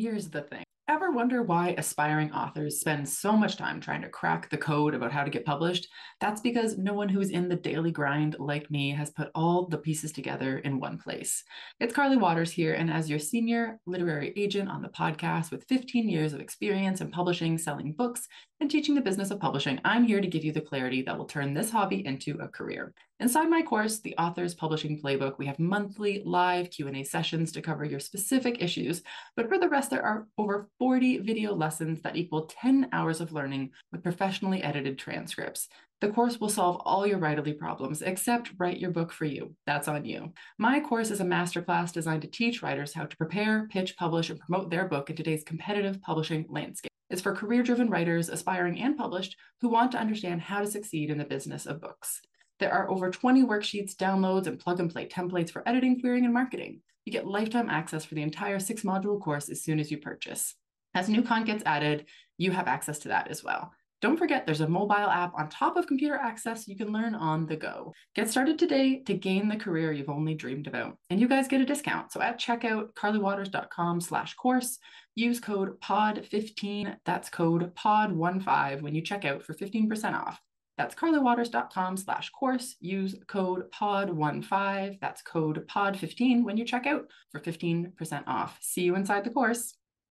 Here's the thing. Ever wonder why aspiring authors spend so much time trying to crack the code about how to get published? That's because no one who's in the daily grind like me has put all the pieces together in one place. It's Carly Waters here, and as your senior literary agent on the podcast with 15 years of experience in publishing, selling books, and teaching the business of publishing, I'm here to give you the clarity that will turn this hobby into a career. Inside my course, The Author's Publishing Playbook, we have monthly live Q&A sessions to cover your specific issues, but for the rest, there are over 40 video lessons that equal 10 hours of learning with professionally edited transcripts. The course will solve all your writerly problems, except write your book for you. That's on you. My course is a masterclass designed to teach writers how to prepare, pitch, publish, and promote their book in today's competitive publishing landscape. It's for career-driven writers, aspiring and published, who want to understand how to succeed in the business of books. There are over 20 worksheets, downloads, and plug-and-play templates for editing, querying, and marketing. You get lifetime access for the entire 6-module course as soon as you purchase. As new content gets added, you have access to that as well. Don't forget, there's a mobile app on top of computer access you can learn on the go. Get started today to gain the career you've only dreamed about. And you guys get a discount. So at checkout, carlywaters.com/course, use code POD15, that's code POD15 when you check out for 15% off. That's carlywaters.com/course. Use code POD15, that's code POD15 when you check out for 15% off. See you inside the course.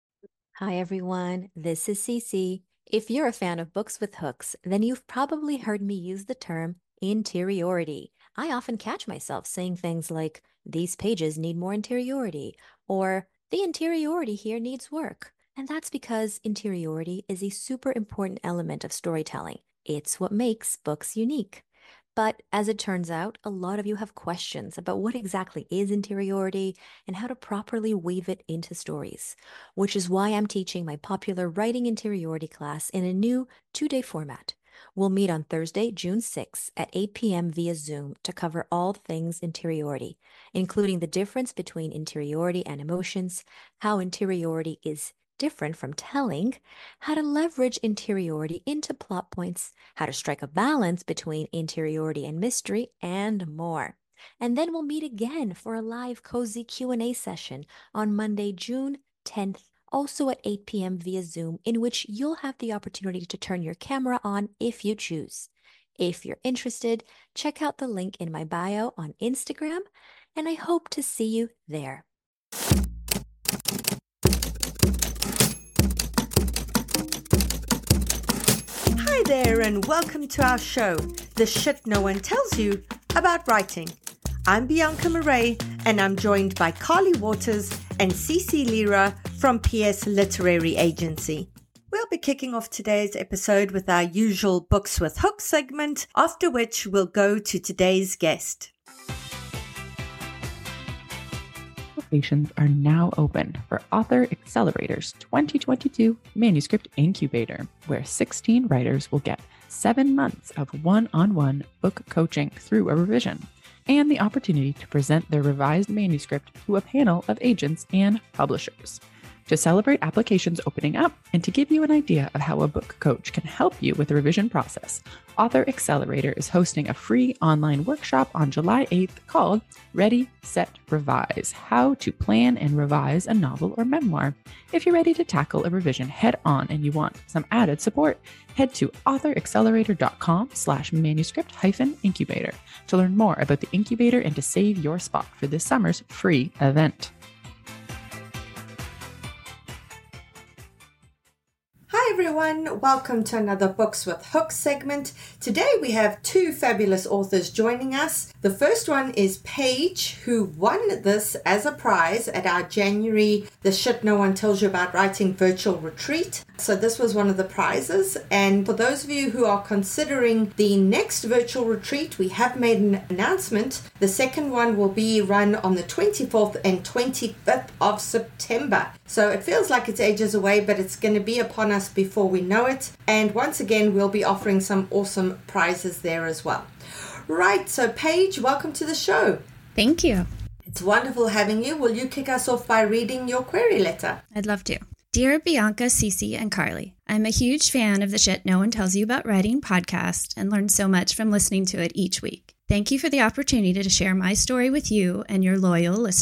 Hi everyone, this is Cece. If you're a fan of books with hooks, then you've probably heard me use the term interiority. I often catch myself saying things like, these pages need more interiority, or the interiority here needs work. And that's because interiority is a super important element of storytelling. It's what makes books unique. But as it turns out, a lot of you have questions about what exactly is interiority and how to properly weave it into stories, which is why I'm teaching my popular Writing Interiority class in a new 2-day format. We'll meet on Thursday, June 6th at 8 p.m. via Zoom to cover all things interiority, including the difference between interiority and emotions, how interiority is different from telling, how to leverage interiority into plot points, how to strike a balance between interiority and mystery, and more. And then we'll meet again for a live cozy Q&A session on Monday, June 10th, also at 8 p.m. via Zoom, in which you'll have the opportunity to turn your camera on if you choose. If you're interested, check out the link in my bio on Instagram, and I hope to see you there. Hi there and welcome to our show, The Shit No One Tells You About Writing. I'm Bianca Murray and I'm joined by Carly Waters and Cece Lira from PS Literary Agency. We'll be kicking off today's episode with our usual Books with Hooks segment, after which we'll go to today's guest. Applications are now open for Author Accelerator's 2022 Manuscript Incubator, where 16 writers will get 7 months of one-on-one book coaching through a revision, and the opportunity to present their revised manuscript to a panel of agents and publishers. To celebrate applications opening up and to give you an idea of how a book coach can help you with the revision process, Author Accelerator is hosting a free online workshop on July 8th called Ready, Set, Revise: How to Plan and Revise a Novel or Memoir. If you're ready to tackle a revision head on and you want some added support, head to authoraccelerator.com/manuscript-incubator to learn more about the incubator and to save your spot for this summer's free event. Hi everyone, welcome to another Books with Hooks segment. Today we have 2 fabulous authors joining us. The first one is Paige, who won this as a prize at our January The Shit No One Tells You About Writing virtual retreat. So this was one of the prizes, and for those of you who are considering the next virtual retreat, we have made an announcement. The second one will be run on the 24th and 25th of September. So it feels like it's ages away, but it's going to be upon us before we know it. And once again, we'll be offering some awesome prizes there as well. Right, so Paige, welcome to the show. Thank you. It's wonderful having you. Will you kick us off by reading your query letter? I'd love to. Dear Bianca, Cece, and Carly, I'm a huge fan of the Shit No One Tells You About Writing podcast and learn so much from listening to it each week. Thank you for the opportunity to share my story with you and your loyal listeners.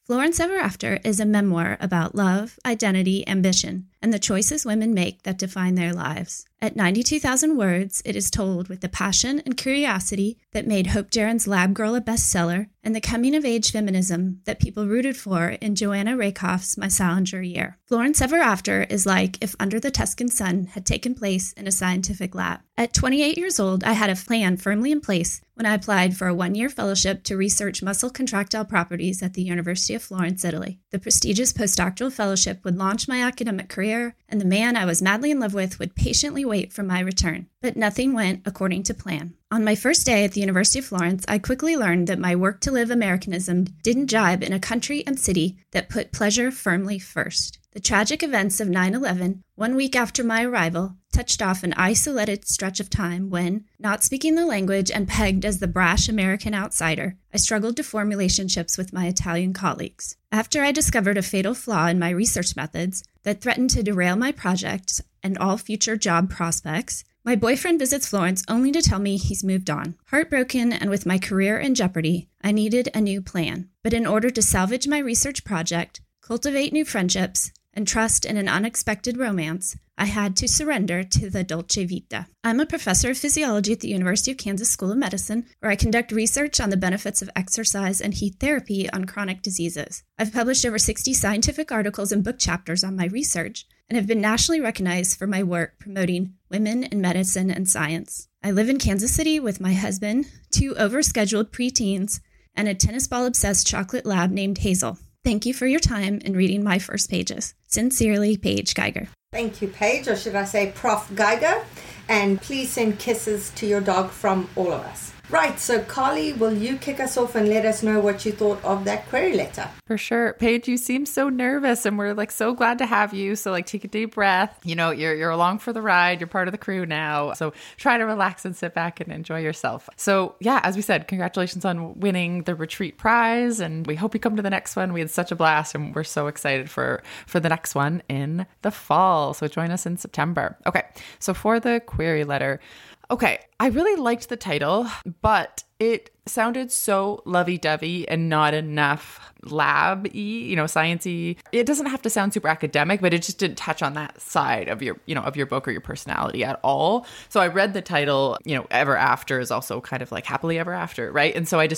Florence Ever After is a memoir about love, identity, ambition, and the choices women make that define their lives. At 92,000 words, it is told with the passion and curiosity that made Hope Jaren's Lab Girl a bestseller and the coming-of-age feminism that people rooted for in Joanna Rakoff's My Salinger Year. Florence Ever After is like if Under the Tuscan Sun had taken place in a scientific lab. At 28 years old, I had a plan firmly in place when I applied for a one-year fellowship to research muscle contractile properties at the University of Florence, Italy. The prestigious postdoctoral fellowship would launch my academic career, and the man I was madly in love with would patiently wait for my return. But nothing went according to plan. On my first day at the University of Florence, I quickly learned that my work-to-live Americanism didn't jibe in a country and city that put pleasure firmly first. The tragic events of 9/11, 1 week after my arrival, touched off an isolated stretch of time when, not speaking the language and pegged as the brash American outsider, I struggled to form relationships with my Italian colleagues. After I discovered a fatal flaw in my research methods that threatened to derail my projects and all future job prospects, my boyfriend visits Florence only to tell me he's moved on. Heartbroken and with my career in jeopardy, I needed a new plan. But in order to salvage my research project, cultivate new friendships, and trust in an unexpected romance, I had to surrender to the dolce vita. I'm a professor of physiology at the University of Kansas School of Medicine, where I conduct research on the benefits of exercise and heat therapy on chronic diseases. I've published over 60 scientific articles and book chapters on my research, and have been nationally recognized for my work promoting women in medicine and science. I live in Kansas City with my husband, 2 overscheduled preteens, and a tennis ball-obsessed chocolate lab named Hazel. Thank you for your time in reading my first pages. Sincerely, Paige Geiger. Thank you, Paige, or should I say Prof. Geiger? And please send kisses to your dog from all of us. Right, so Carly, will you kick us off and let us know what you thought of that query letter? For sure. Paige, you seem so nervous and we're so glad to have you. So take a deep breath. You're along for the ride. You're part of the crew now. So try to relax and sit back and enjoy yourself. So yeah, as we said, congratulations on winning the retreat prize. And we hope you come to the next one. We had such a blast and we're so excited for the next one in the fall. So join us in September. Okay. So for the query letter, okay, I really liked the title, but it sounded so lovey-dovey and not enough lab-y, sciencey. It doesn't have to sound super academic, but it just didn't touch on that side of your, of your book or your personality at all. So I read the title, Ever After is also kind of like happily ever after, right? And so I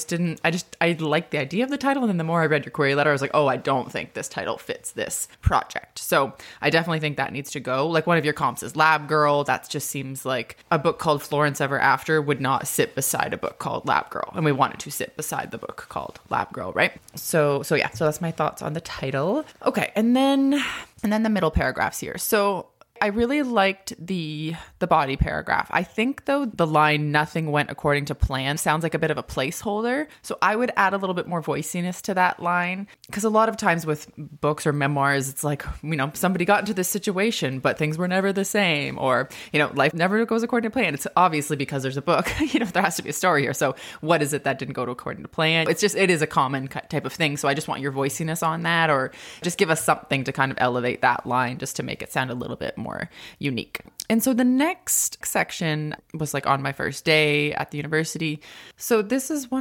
liked the idea of the title. And then the more I read your query letter, I was like, oh, I don't think this title fits this project. So I definitely think that needs to go. Like one of your comps is Lab Girl. That just seems like a book called Florence Ever After would not sit beside a book called Lab Girl. And we want it to sit beside the book called Lab Girl, right? So that's my thoughts on the title. Okay, and then the middle paragraphs here. So I really liked the body paragraph. I think though the line "nothing went according to plan" sounds like a bit of a placeholder. So I would add a little bit more voiciness to that line, because a lot of times with books or memoirs, it's like, somebody got into this situation, but things were never the same, or, life never goes according to plan. It's obviously because there's a book, there has to be a story here. So what is it that didn't go according to plan? It is a common type of thing. So I just want your voiciness on that, or just give us something to kind of elevate that line just to make it sound a little bit more unique. And so the next section was on my first day at the university. So this is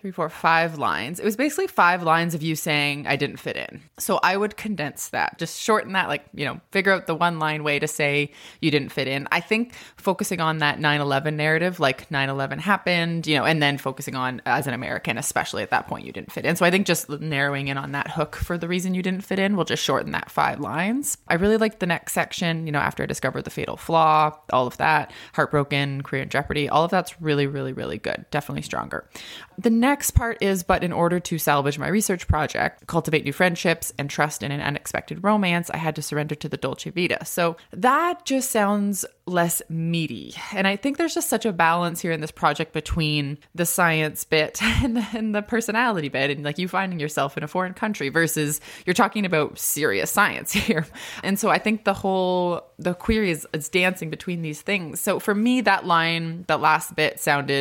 5 lines. It was basically 5 lines of you saying I didn't fit in. So I would condense that, just shorten that, figure out the 1-line way to say you didn't fit in. I think focusing on that 9/11 narrative, 9/11 happened, and then focusing on as an American, especially at that point, you didn't fit in. So I think just narrowing in on that hook for the reason you didn't fit in will just shorten that 5 lines. I really liked the next section, after I discovered the fatal flaw, all of that, heartbroken, career in jeopardy, all of that's really, really, really good. Definitely stronger. The next part is, but in order to salvage my research project, cultivate new friendships, and trust in an unexpected romance, I had to surrender to the dolce vita. So that just sounds less meaty. And I think there's just such a balance here in this project between the science bit and the personality bit, and you finding yourself in a foreign country versus you're talking about serious science here. And so I think the query is dancing between these things. So for me, that line, that last bit sounded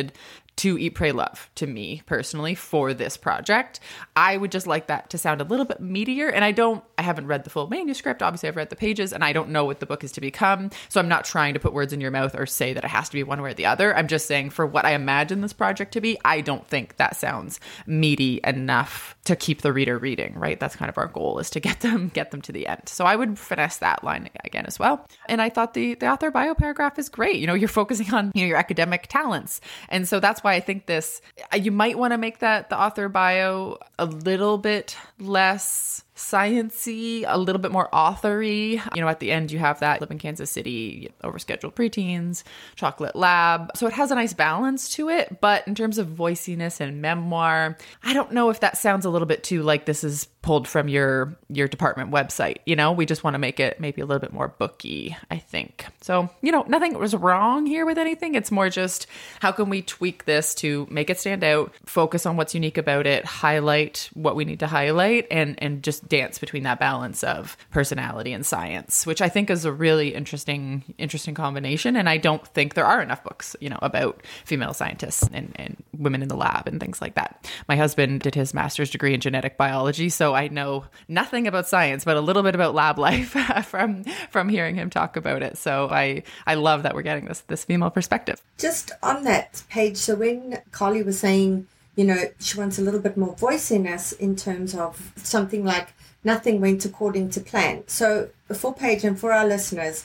to Eat, Pray, Love to me personally for this project. I would just like that to sound a little bit meatier. And I haven't read the full manuscript. Obviously, I've read the pages and I don't know what the book is to become. So I'm not trying to put words in your mouth or say that it has to be one way or the other. I'm just saying for what I imagine this project to be, I don't think that sounds meaty enough to keep the reader reading, right? That's kind of our goal, is to get them to the end. So I would finesse that line again as well. And I thought the author bio paragraph is great. You're focusing on your academic talents. And so that's why I think you might want to make the author bio a little bit less science-y, a little bit more author-y. At the end you have that live in Kansas City, overscheduled preteens, chocolate lab. So it has a nice balance to it. But in terms of voiciness and memoir, I don't know if that sounds a little bit too like this is pulled from your department website. We just want to make it maybe a little bit more booky, I think. So, nothing was wrong here with anything. It's more just how can we tweak this to make it stand out, focus on what's unique about it, highlight what we need to highlight, and just dance between that balance of personality and science, which I think is a really interesting combination. And I don't think there are enough books, about female scientists and women in the lab and things like that. My husband did his master's degree in genetic biology, so I know nothing about science, but a little bit about lab life from hearing him talk about it. So I love that we're getting this female perspective. Just on that page, so when Carly was saying, she wants a little bit more voiciness in terms of something like nothing went according to plan. So the full page, and for our listeners,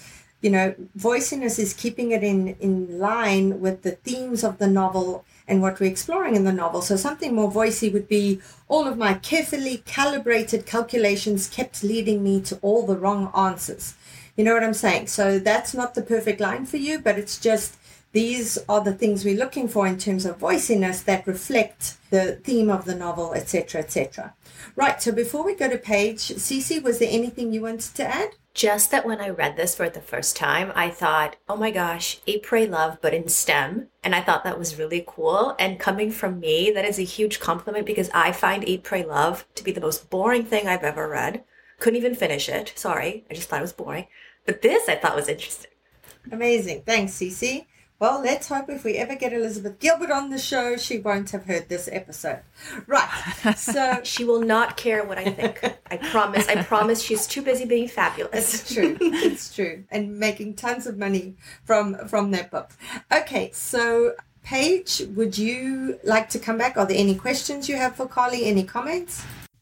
voiciness is keeping it in line with the themes of the novel and what we're exploring in the novel. So something more voicey would be, all of my carefully calibrated calculations kept leading me to all the wrong answers. You know what I'm saying? So that's not the perfect line for you, but it's just, these are the things we're looking for in terms of voiciness that reflect the theme of the novel, etc., etc. Right, so before we go to page, Cece, was there anything you wanted to add? Just that when I read this for the first time, I thought, oh my gosh, Eat, Pray, Love, but in STEM. And I thought that was really cool. And coming from me, that is a huge compliment, because I find Eat, Pray, Love to be the most boring thing I've ever read. Couldn't even finish it. Sorry, I just thought it was boring. But this I thought was interesting. Amazing. Thanks, Cece. Well, let's hope if we ever get Elizabeth Gilbert on the show, she won't have heard this episode. Right. So she will not care what I think. I promise she's too busy being fabulous. It's true. It's true. And making tons of money from that book. Okay, so Paige, would you like to come back? Are there any questions you have for Carly? Any comments?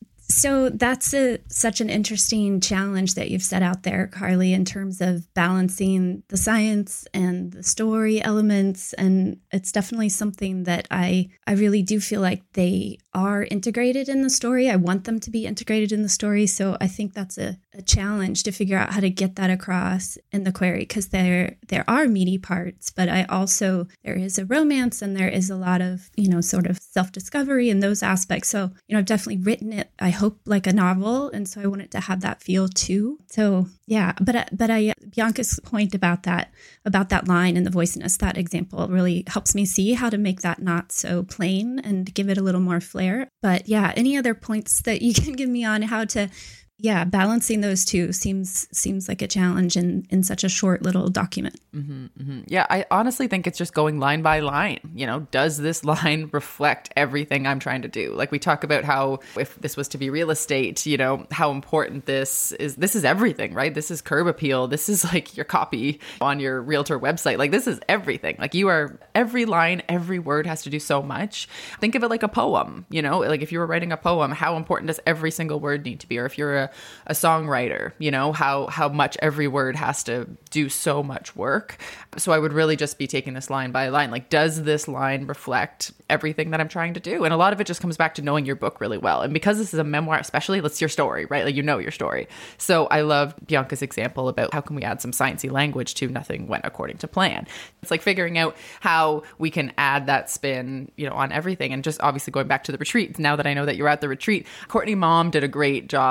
So that's such an interesting challenge that you've set out there, Carly, in terms of balancing the science and the story elements. And it's definitely something that I really do feel like they are integrated in the story. I want them to be integrated in the story. So I think that's a challenge to figure out how to get that across in the query, because there are meaty parts, but there is a romance and there is a lot of, sort of self-discovery in those aspects. So, I've definitely written it, I hope, like a novel. And so I want it to have that feel too. So yeah, but Bianca's point about that line and the voiciness, that example really helps me see how to make that not so plain and give it a little more flair. But yeah, any other points that you can give me on how to, balancing those two seems like a challenge in such a short little document. Mm-hmm, mm-hmm. Yeah, I honestly think it's just going line by line. Does this line reflect everything I'm trying to do? Like we talk about how if this was to be real estate, how important this is. This is everything, right? This is curb appeal. This is like your copy on your realtor website. Like this is everything. Like every line, every word has to do so much. Think of it like a poem, like if you were writing a poem, how important does every single word need to be? Or if you're a songwriter, how much every word has to do so much work. So I would really just be taking this line by line. Like, does this line reflect everything that I'm trying to do? And a lot of it just comes back to knowing your book really well. And because this is a memoir, especially, it's your story, right? Like, your story. So I love Bianca's example about how can we add some sciencey language to nothing went according to plan. It's like figuring out how we can add that spin, on everything. And just obviously going back to the retreat. Now that I know that you're at the retreat, Courtney Mom did a great job of that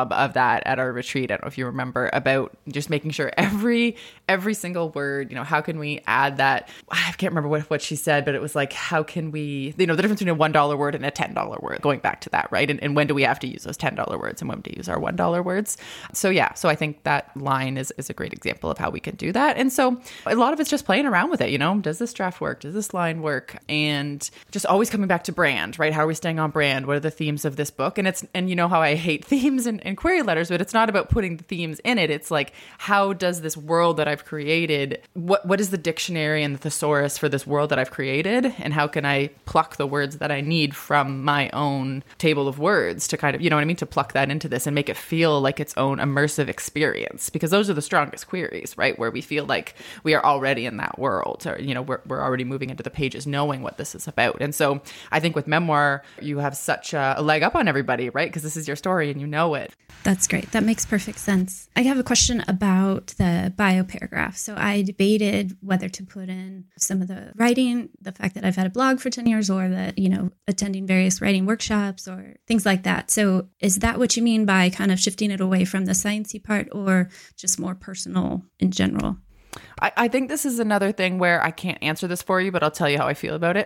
that at our retreat. I don't know if you remember, about just making sure every single word, how can we add that? I can't remember what she said, but it was like, how can we, the difference between a $1 word and a $10 word, going back to that, right? And when do we have to use those $10 words and when to use our $1 words? So yeah, so I think that line is a great example of how we can do that. And so a lot of it's just playing around with it, does this draft work? Does this line work? And just always coming back to brand, right? How are we staying on brand? What are the themes of this book? And you know how I hate themes and query letters, but it's not about putting the themes in it. It's like, how does this world that I've created, what is the dictionary and the thesaurus for this world that I've created? And how can I pluck the words that I need from my own table of words to kind of, to pluck that into this and make it feel like its own immersive experience? Because those are the strongest queries, right? Where we feel like we are already in that world, or, we're already moving into the pages knowing what this is about. And so I think with memoir, you have such a leg up on everybody, right? Because this is your story and you know it. That's great. That makes perfect sense. I have a question about the bio paragraph. So I debated whether to put in some of the writing, the fact that I've had a blog for 10 years, or that, attending various writing workshops or things like that. So is that what you mean by kind of shifting it away from the sciencey part, or just more personal in general? I think this is another thing where I can't answer this for you, but I'll tell you how I feel about it.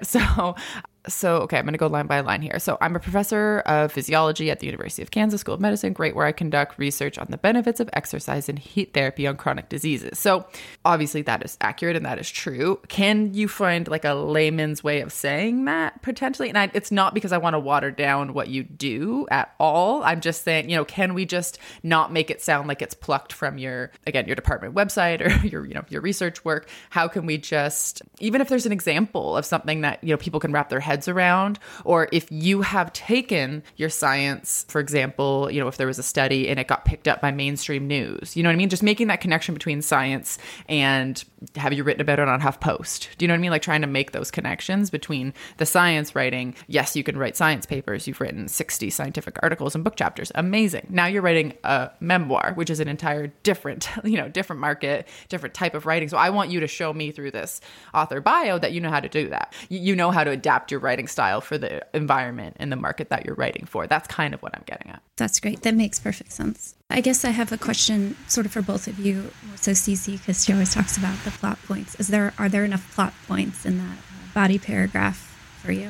So, okay, I'm going to go line by line here. So I'm a professor of physiology at the University of Kansas School of Medicine, great, where I conduct research on the benefits of exercise and heat therapy on chronic diseases. So obviously that is accurate and that is true. Can you find like a layman's way of saying that potentially? And it's not because I want to water down what you do at all. I'm just saying, can we just not make it sound like it's plucked from your department website or your research work? How can we just, even if there's an example of something that, people can wrap their heads around, or if you have taken your science, for example, if there was a study and it got picked up by mainstream news, you know what I mean? Just making that connection between science and have you written about it on HuffPost? Do you know what I mean? Like trying to make those connections between the science writing. Yes, you can write science papers. You've written 60 scientific articles and book chapters. Amazing. Now you're writing a memoir, which is an entire different market, different type of writing. So I want you to show me through this author bio that you know how to do that. You know how to adapt your writing style for the environment and the market that you're writing for. That's kind of what I'm getting at. That's great. That makes perfect sense. I guess I have a question sort of for both of you. So Cece, because she always talks about the plot points. Are there enough plot points in that body paragraph for you?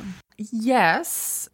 Yes.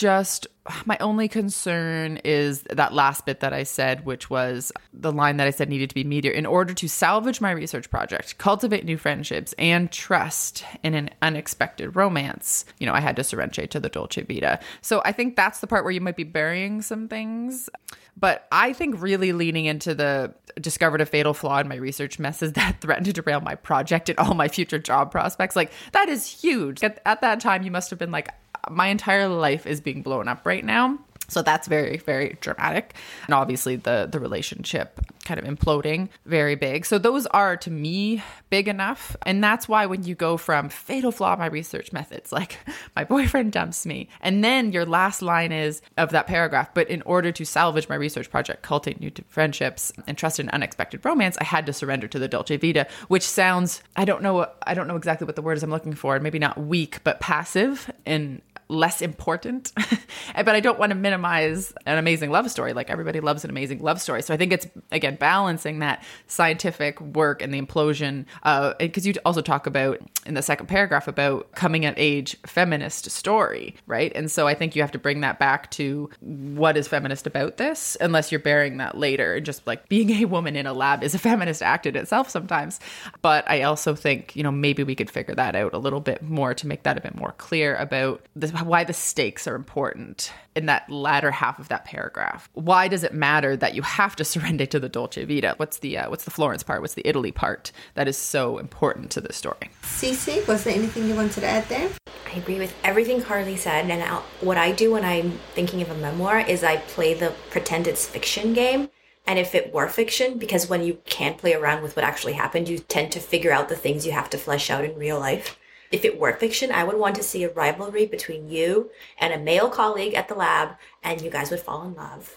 My only concern is that last bit that I said, which was the line that I said needed to be meatier. In order to salvage my research project, cultivate new friendships, and trust in an unexpected romance, I had to surrender to the Dolce Vita. So I think that's the part where you might be burying some things. But I think really leaning into the discovered a fatal flaw in my research methods that threatened to derail my project and all my future job prospects, like that is huge. At that time, you must have been like, my entire life is being blown up right now. So that's very, very dramatic. And obviously the relationship kind of imploding, very big. So those are, to me, big enough. And that's why when you go from fatal flaw in my research methods, like my boyfriend dumps me, and then your last line is of that paragraph, but in order to salvage my research project, cultivate new friendships, and trust in unexpected romance, I had to surrender to the Dolce Vita, which sounds, I don't know exactly what the word is I'm looking for, maybe not weak, but passive and less important. But I don't want to minimize an amazing love story. Like everybody loves an amazing love story. So I think it's, again, balancing that scientific work and the implosion. Because you also talk about in the second paragraph about coming of age feminist story, right? And so I think you have to bring that back to what is feminist about this, unless you're bearing that later. Just like being a woman in a lab is a feminist act in itself sometimes. But I also think, maybe we could figure that out a little bit more to make that a bit more clear about why the stakes are important in that latter half of that paragraph. Why does it matter that you have to surrender to the Dolce Vita? What's the Florence part? What's the Italy part that is so important to the story? Cece, was there anything you wanted to add there? I agree with everything Carly said. And what I do when I'm thinking of a memoir is I play the pretend it's fiction game. And if it were fiction, because when you can't play around with what actually happened, you tend to figure out the things you have to flesh out in real life. If it were fiction, I would want to see a rivalry between you and a male colleague at the lab, and you guys would fall in love.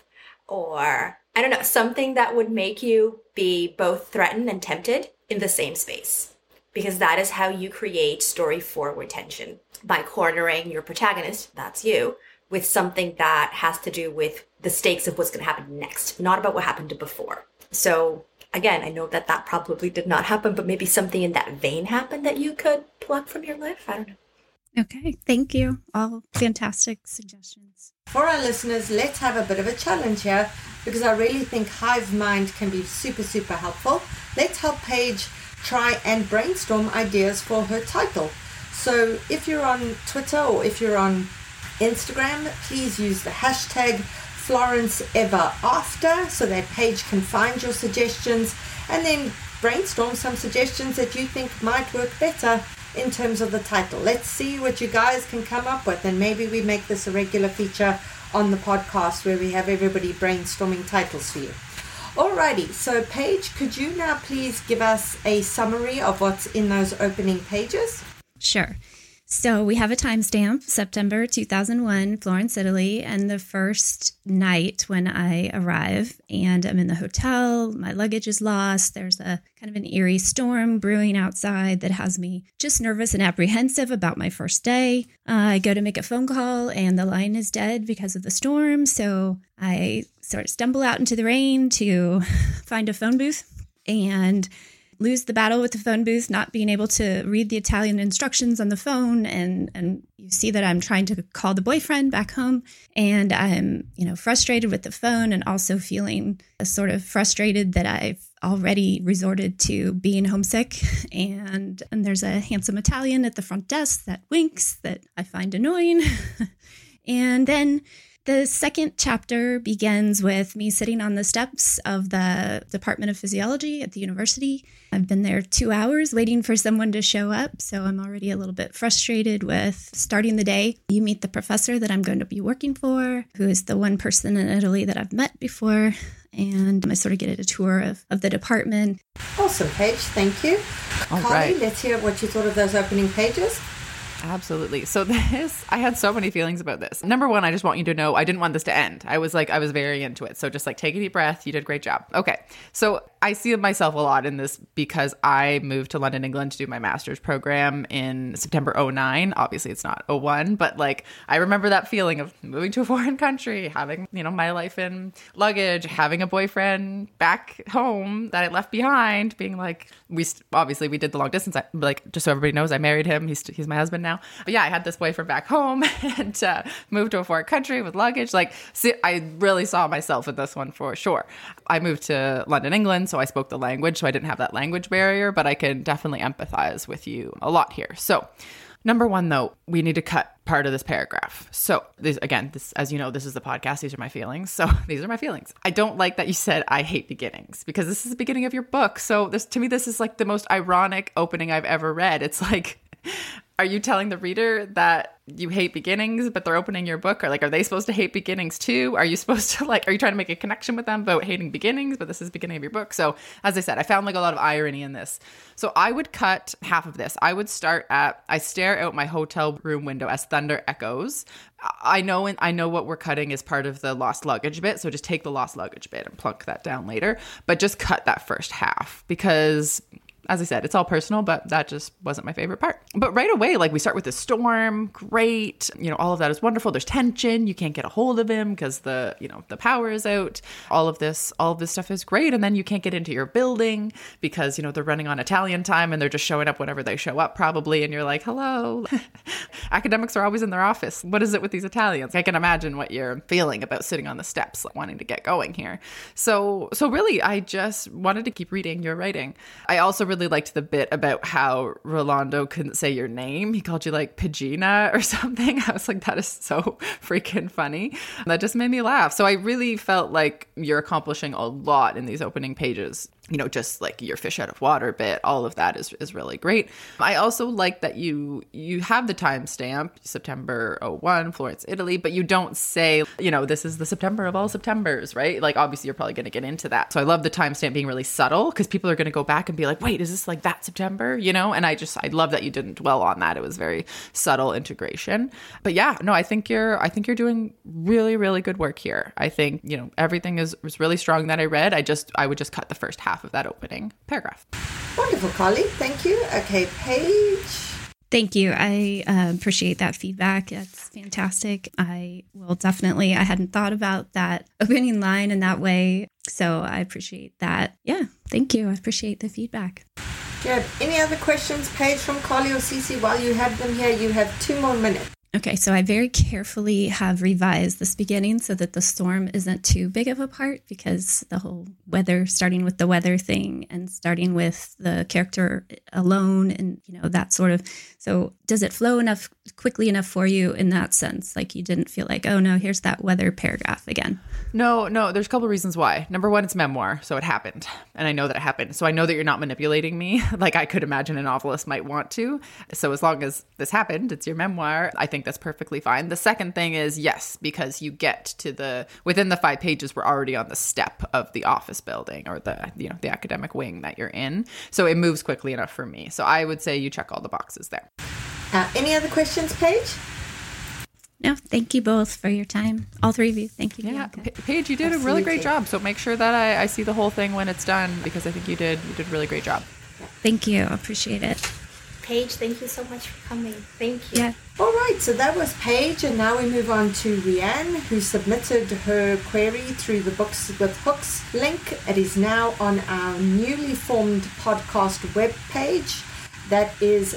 Or, I don't know, something that would make you be both threatened and tempted in the same space. Because that is how you create story forward tension. By cornering your protagonist, that's you, with something that has to do with the stakes of what's going to happen next, not about what happened before. So again, I know that that probably did not happen, but maybe something in that vein happened that you could pluck from your life. I don't know. Okay, thank you. All fantastic suggestions. For our listeners, let's have a bit of a challenge here, because I really think Hive Mind can be super, super helpful. Let's help Paige try and brainstorm ideas for her title. So if you're on Twitter or if you're on Instagram, please use the hashtag FlorenceEverAfter so that Paige can find your suggestions, and then brainstorm some suggestions that you think might work better in terms of the title. Let's see what you guys can come up with, and maybe we make this a regular feature on the podcast where we have everybody brainstorming titles for you. Alrighty, so Paige, could you now please give us a summary of what's in those opening pages? Sure. So we have a timestamp, September 2001, Florence, Italy, and the first night when I arrive, and I'm in the hotel, my luggage is lost. There's a kind of an eerie storm brewing outside that has me just nervous and apprehensive about my first day. I go to make a phone call and the line is dead because of the storm. So I sort of stumble out into the rain to find a phone booth and lose the battle with the phone booth, not being able to read the Italian instructions on the phone. And you see that I'm trying to call the boyfriend back home, and I'm, frustrated with the phone, and also feeling sort of frustrated that I've already resorted to being homesick. And there's a handsome Italian at the front desk that winks that I find annoying. And then the second chapter begins with me sitting on the steps of the Department of Physiology at the university. I've been there 2 hours waiting for someone to show up, so I'm already a little bit frustrated with starting the day. You meet the professor that I'm going to be working for, who is the one person in Italy that I've met before, and I sort of get a tour of the department. Awesome, Paige. Thank you. All Carly, right. let's hear what you thought of those opening pages. Absolutely. So I had so many feelings about this. Number one, I just want you to know I didn't want this to end. I was very into it. So just take a deep breath. You did a great job. Okay. So I see myself a lot in this because I moved to London, England to do my master's program in September 2009. Obviously it's not 2001, but I remember that feeling of moving to a foreign country, having, my life in luggage, having a boyfriend back home that I left behind, being we did the long distance. Just so everybody knows, I married him. He's my husband now. But yeah, I had this boyfriend back home and moved to a foreign country with luggage. I really saw myself in this one for sure. I moved to London, England, so I spoke the language, so I didn't have that language barrier, but I can definitely empathize with you a lot here. So number one, though, we need to cut part of this paragraph. So this, as you know, this is the podcast. These are my feelings. So these are my feelings. I don't like that you said, I hate beginnings, because this is the beginning of your book. So to me, this is the most ironic opening I've ever read. It's are you telling the reader that you hate beginnings, but they're opening your book? Or are they supposed to hate beginnings too? Are you supposed to are you trying to make a connection with them about hating beginnings, but this is the beginning of your book? So as I said, I found a lot of irony in this. So I would cut half of this. I would start at, I stare out my hotel room window as thunder echoes. I know what we're cutting is part of the lost luggage bit. So just take the lost luggage bit and plunk that down later, but just cut that first half because, as I said, it's all personal, but that just wasn't my favorite part. But right away, we start with the storm. Great. All of that is wonderful. There's tension. You can't get a hold of him because the power is out. All of this stuff is great. And then you can't get into your building because, they're running on Italian time and they're just showing up whenever they show up probably. And you're like, hello. Academics are always in their office. What is it with these Italians? I can imagine what you're feeling about sitting on the steps, wanting to get going here. So really, I just wanted to keep reading your writing. I also really liked the bit about how Rolando couldn't say your name. He called you Pagina or something. I was that is so freaking funny. That just made me laugh. So I really felt like you're accomplishing a lot in these opening pages. Just your fish out of water bit, all of that is really great. I also like that you have the timestamp, September 2001, Florence, Italy, but you don't say, this is the September of all Septembers, right? Obviously you're probably going to get into that. So I love the timestamp being really subtle because people are going to go back and be like, wait, is this that September? And I love that you didn't dwell on that. It was very subtle integration. But yeah, no, I think you're doing really, really good work here. I think, everything was really strong that I read. I would just cut the first half of that opening paragraph. Wonderful, Carly. Thank you. Okay, Paige. Thank you. I appreciate that feedback. It's fantastic. I hadn't thought about that opening line in that way. So I appreciate that. Yeah, thank you. I appreciate the feedback. Do you have any other questions, Paige, from Carly or Cece? While you have them here, you have 2 more minutes. Okay, so I very carefully have revised this beginning so that the storm isn't too big of a part, because the whole weather, starting with the weather thing and starting with the character alone and, that sort of. So does it flow quickly enough for you in that sense? Like you didn't feel like, oh no, here's that weather paragraph again. No, there's a couple of reasons why. Number one, it's memoir, so it happened. And I know that it happened. So I know that you're not manipulating me like I could imagine a novelist might want to. So as long as this happened, it's your memoir, I think that's perfectly fine. The second thing is, yes, because you get to within the 5 pages, we're already on the step of the office building or the academic wing that you're in. So it moves quickly enough for me. So I would say you check all the boxes there. Any other questions, Paige? No, thank you both for your time. All 3 of you. Thank you. Yeah, Paige, you did a really great job. So make sure that I see the whole thing when it's done, because I think you did a really great job. Thank you. I appreciate it. Paige, thank you so much for coming. Thank you. Yeah. All right, so that was Paige, and now we move on to Rianne, who submitted her query through the Books with Hooks link. It is now on our newly formed podcast webpage. That is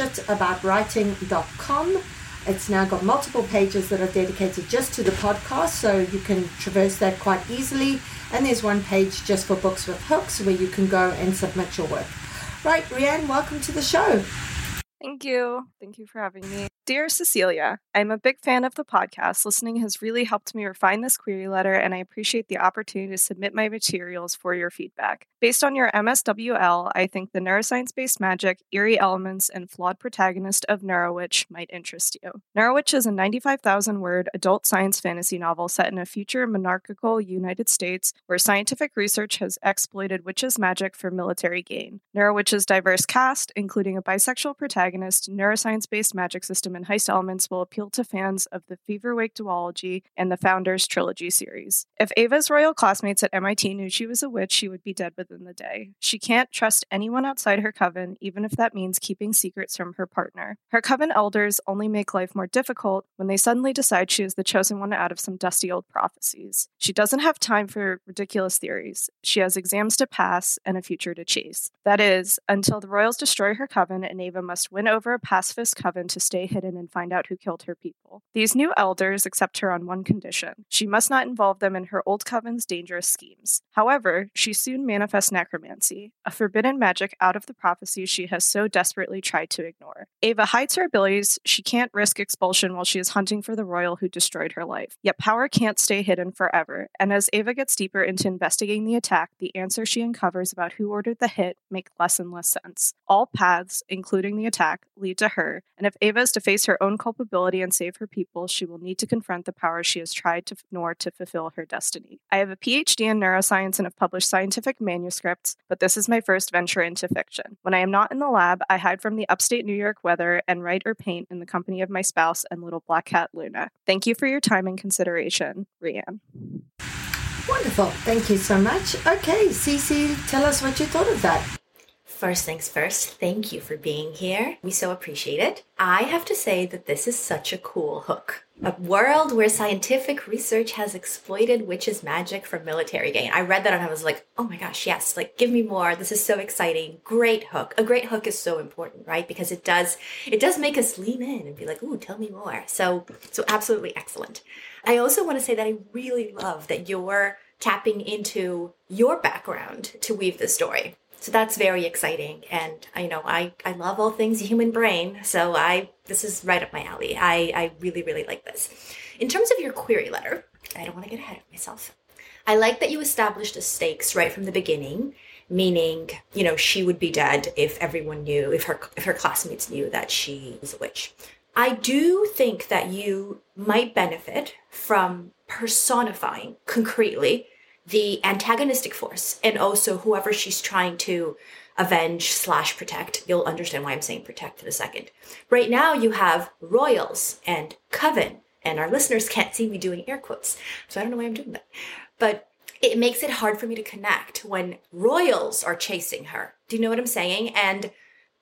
theshitaboutwriting.com. It's now got multiple pages that are dedicated just to the podcast, so you can traverse that quite easily. And there's one page just for Books with Hooks where you can go and submit your work. Right, Rianne, welcome to the show. Thank you. Thank you for having me. Dear Cecilia, I'm a big fan of the podcast. Listening has really helped me refine this query letter, and I appreciate the opportunity to submit my materials for your feedback. Based on your MSWL, I think the neuroscience-based magic, eerie elements, and flawed protagonist of Neurowitch might interest you. Neurowitch is a 95,000-word adult science fantasy novel set in a future monarchical United States where scientific research has exploited witches' magic for military gain. Neurowitch's diverse cast, including a bisexual protagonist, neuroscience-based magic system, and heist elements will appeal to fans of the Feverwake duology and the Founders trilogy series. If Ava's royal classmates at MIT knew she was a witch, she would be dead within the day. She can't trust anyone outside her coven, even if that means keeping secrets from her partner. Her coven elders only make life more difficult when they suddenly decide she is the chosen one out of some dusty old prophecies. She doesn't have time for ridiculous theories. She has exams to pass and a future to chase. That is, until the royals destroy her coven and Ava must win over a pacifist coven to stay hidden and find out who killed her people. These new elders accept her on one condition. She must not involve them in her old coven's dangerous schemes. However, she soon manifests necromancy, a forbidden magic out of the prophecies she has so desperately tried to ignore. Ava hides her abilities. She can't risk expulsion while she is hunting for the royal who destroyed her life. Yet power can't stay hidden forever, and as Ava gets deeper into investigating the attack, the answers she uncovers about who ordered the hit make less and less sense. All paths, including the attack, lead to her, and if Ava is to face her own culpability and save her people, she will need to confront the powers she has tried to ignore to fulfill her destiny. I have a PhD in neuroscience and have published scientific manuscripts, but this is my first venture into fiction. When I am not in the lab, I hide from the upstate New York weather and write or paint in the company of my spouse and little black cat Luna. Thank you for your time and consideration, Rianne. Wonderful. Thank you so much. Okay, Cece, tell us what you thought of that. First things first, thank you for being here. We so appreciate it. I have to say that this is such a cool hook. A world where scientific research has exploited witches' magic for military gain. I read that and I was like, oh my gosh, yes, like give me more. This is so exciting. Great hook. A great hook is so important, right? Because it does make us lean in and be like, ooh, tell me more. So absolutely excellent. I also want to say that I really love that you're tapping into your background to weave the story. So that's very exciting. And I love all things human brain. So this is right up my alley. I really, really like this. In terms of your query letter, I don't want to get ahead of myself. I like that you established the stakes right from the beginning, meaning, she would be dead if everyone knew, if her classmates knew that she was a witch. I do think that you might benefit from personifying concretely the antagonistic force, and also whoever she's trying to avenge/protect. You'll understand why I'm saying protect in a second. Right now you have royals and coven, and our listeners can't see me doing air quotes, so I don't know why I'm doing that. But it makes it hard for me to connect when royals are chasing her. Do you know what I'm saying? And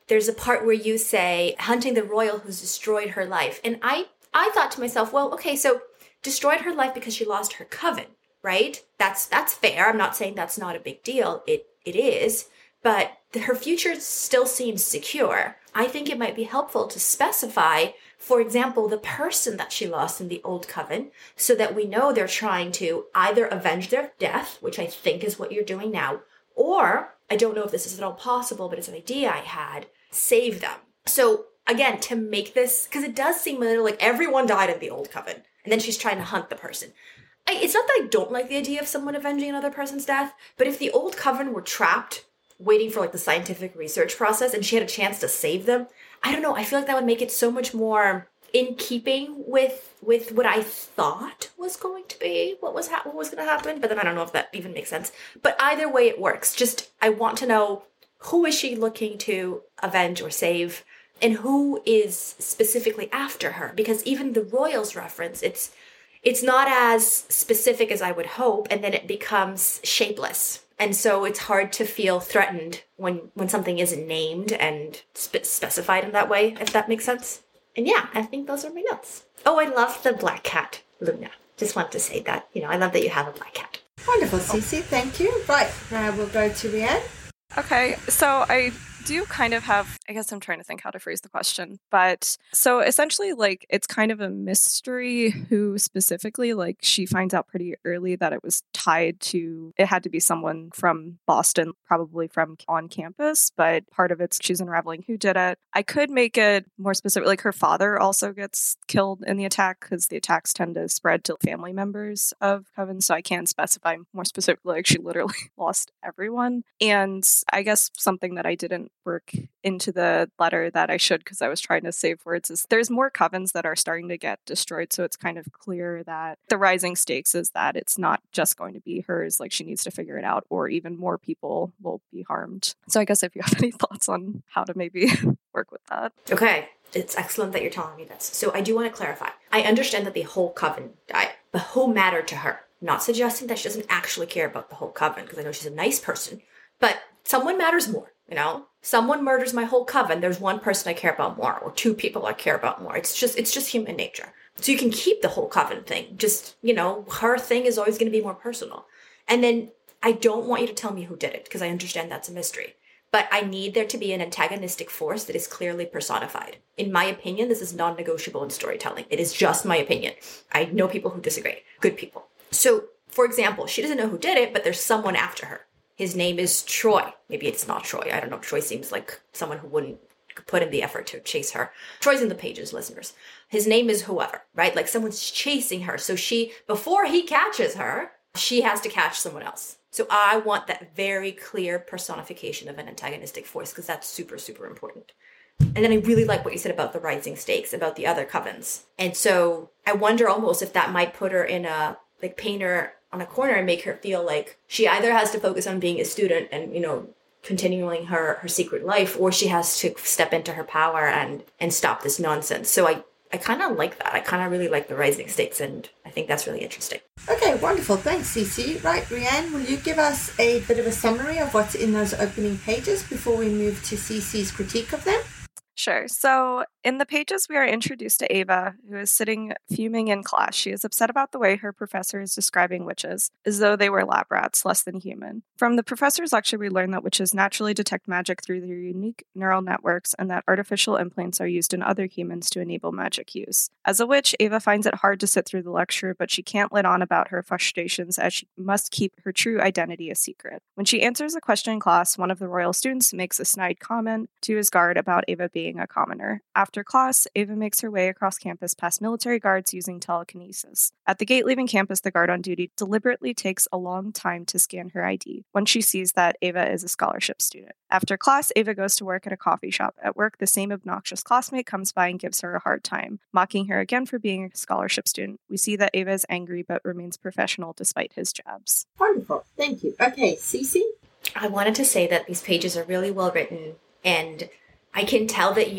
there's a part where you say, hunting the royal who's destroyed her life. And I thought to myself, well, okay, so destroyed her life because she lost her coven, right? That's fair. I'm not saying that's not a big deal. It is, but her future still seems secure. I think it might be helpful to specify, for example, the person that she lost in the old coven, so that we know they're trying to either avenge their death, which I think is what you're doing now, or, I don't know if this is at all possible, but it's an idea I had, save them. So again, to make this, because it does seem a little like everyone died in the old coven, and then she's trying to hunt the person. It's not that I don't like the idea of someone avenging another person's death, but if the old coven were trapped waiting for like the scientific research process and she had a chance to save them, I don't know, I feel like that would make it so much more in keeping with what I thought was going to be what was going to happen, but then I don't know if that even makes sense. But either way it works. Just I want to know, who is she looking to avenge or save, and who is specifically after her? Because even the royals reference, it's not as specific as I would hope, and then it becomes shapeless. And so it's hard to feel threatened when something isn't named and specified in that way, if that makes sense. And yeah, I think those are my notes. Oh, I love the black cat, Luna. Just want to say that. I love that you have a black cat. Wonderful, Cece. Thank you. Right, now we'll go to Rhiannon. Okay, so I do kind of have, I guess I'm trying to think how to phrase the question, but so essentially, like, it's kind of a mystery who specifically, like, she finds out pretty early that it was tied to, it had to be someone from Boston, probably from on campus, but part of it's she's unraveling who did it. I could make it more specific, like her father also gets killed in the attack, because the attacks tend to spread to family members of Coven, so I can't specify more specifically, like she literally lost everyone. And I guess something that I didn't work into the letter that I should, because I was trying to save words, is there's more covens that are starting to get destroyed, so it's kind of clear that the rising stakes is that it's not just going to be hers, like she needs to figure it out, or even more people will be harmed. So I guess if you have any thoughts on how to maybe work with that. Okay, it's excellent that you're telling me this. So I do want to clarify. I understand that the whole coven died, but who mattered to her? Not suggesting that she doesn't actually care about the whole coven, because I know she's a nice person, but someone matters more. Someone murders my whole coven, there's one person I care about more, or two people I care about more. It's just human nature. So you can keep the whole coven thing. Just, her thing is always going to be more personal. And then I don't want you to tell me who did it, because I understand that's a mystery. But I need there to be an antagonistic force that is clearly personified. In my opinion, this is non-negotiable in storytelling. It is just my opinion. I know people who disagree. Good people. So, for example, she doesn't know who did it, but there's someone after her. His name is Troy. Maybe it's not Troy. I don't know. Troy seems like someone who wouldn't put in the effort to chase her. Troy's in the pages, listeners. His name is whoever, right? Like someone's chasing her. So before he catches her, she has to catch someone else. So I want that very clear personification of an antagonistic force, because that's super, super important. And then I really like what you said about the rising stakes, about the other covens. And so I wonder almost if that might put her in paint her on a corner and make her feel like she either has to focus on being a student and, continuing her secret life, or she has to step into her power and stop this nonsense. So I kind of like that. I kind of really like the rising stakes, and I think that's really interesting. Okay, wonderful. Thanks, Cece. Right, Rhiannon, will you give us a bit of a summary of what's in those opening pages before we move to Cece's critique of them? Sure. So in the pages, we are introduced to Ava, who is sitting fuming in class. She is upset about the way her professor is describing witches, as though they were lab rats, less than human. From the professor's lecture, we learn that witches naturally detect magic through their unique neural networks, and that artificial implants are used in other humans to enable magic use. As a witch, Ava finds it hard to sit through the lecture, but she can't let on about her frustrations, as she must keep her true identity a secret. When she answers a question in class, one of the royal students makes a snide comment to his guard about Ava being a commoner. After class, Ava makes her way across campus past military guards using telekinesis. At the gate leaving campus, the guard on duty deliberately takes a long time to scan her ID when she sees that Ava is a scholarship student. After class, Ava goes to work at a coffee shop. At work, the same obnoxious classmate comes by and gives her a hard time, mocking her again for being a scholarship student. We see that Ava is angry but remains professional despite his jabs. Wonderful. Thank you. Okay, Cece? I wanted to say that these pages are really well written, and I can tell that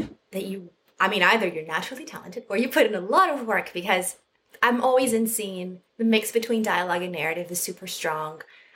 either you're naturally talented or you put in a lot of work, because I'm always in scene. The mix between dialogue and narrative is super strong.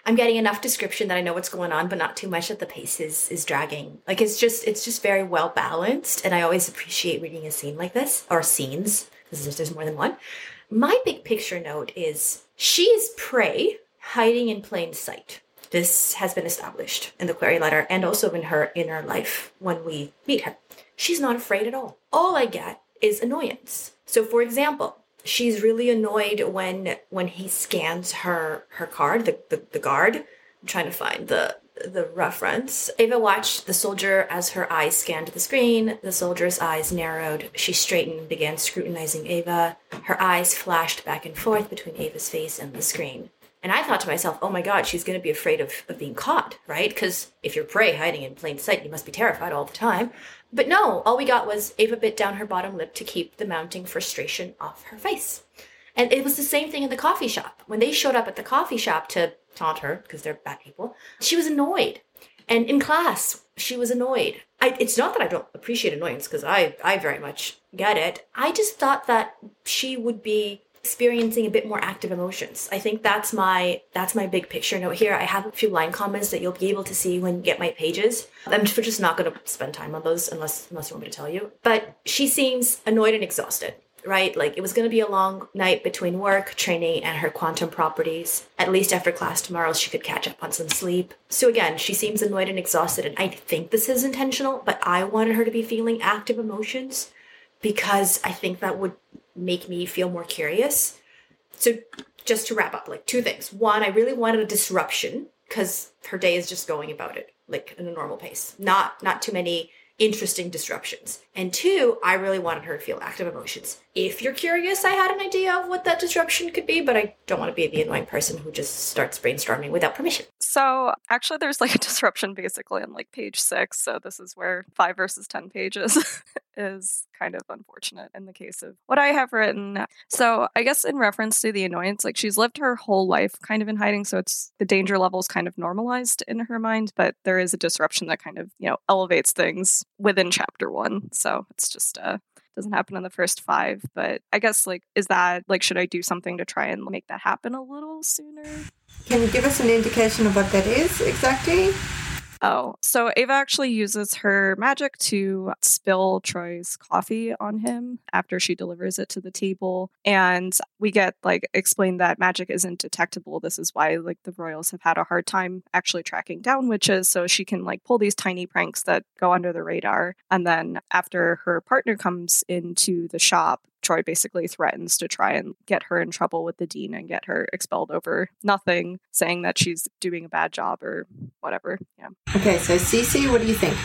I'm getting enough description that I know what's going on, but not too much that the pace is dragging. Like it's just very well balanced. And I always appreciate reading a scene like this, or scenes, because there's more than one. My big picture note is she is prey hiding in plain sight. This has been established in the query letter and also in her inner life when we meet her. She's not afraid at all. All I get is annoyance. So for example, she's really annoyed when he scans her card, the guard. I'm trying to find the reference. Ava watched the soldier as her eyes scanned the screen. The soldier's eyes narrowed. She straightened and began scrutinizing Ava. Her eyes flashed back and forth between Ava's face and the screen. And I thought to myself, oh my God, she's going to be afraid of being caught, right? Because if you're prey hiding in plain sight, you must be terrified all the time. But no, all we got was Ava bit down her bottom lip to keep the mounting frustration off her face. And it was the same thing in the coffee shop. When they showed up at the coffee shop to taunt her, because they're bad people, she was annoyed. And in class, she was annoyed. It's not that I don't appreciate annoyance, because I very much get it. I just thought that she would be experiencing a bit more active emotions. I think that's my big picture note here. I have a few line comments that you'll be able to see when you get my pages. I'm just not going to spend time on those unless you want me to tell you. But she seems annoyed and exhausted, right? Like it was going to be a long night between work, training, and her quantum properties. At least after class tomorrow, she could catch up on some sleep. So again, she seems annoyed and exhausted, and I think this is intentional, but I wanted her to be feeling active emotions because I think that would make me feel more curious. So just to wrap up, like two things. One, I really wanted a disruption because her day is just going about it like in a normal pace. Not too many interesting disruptions. And two, I really wanted her to feel active emotions. If you're curious, I had an idea of what that disruption could be, but I don't want to be the annoying person who just starts brainstorming without permission. So actually there's like a disruption basically on like page 6. So this is where 5 versus 10 pages is kind of unfortunate in the case of what I have written. So I guess in reference to the annoyance, like she's lived her whole life kind of in hiding. So it's the danger level is kind of normalized in her mind, but there is a disruption that kind of, elevates things within chapter 1. So it's just, doesn't happen in the first 5, but I guess is that should I do something to try and make that happen a little sooner? Can you give us an indication of what that is exactly? Oh, so Ava actually uses her magic to spill Troy's coffee on him after she delivers it to the table. And we get explained that magic isn't detectable. This is why the royals have had a hard time actually tracking down witches. So she can pull these tiny pranks that go under the radar. And then after her partner comes into the shop, Troy basically threatens to try and get her in trouble with the dean and get her expelled over nothing, saying that she's doing a bad job or whatever. Yeah. Okay, so Cece, what do you think?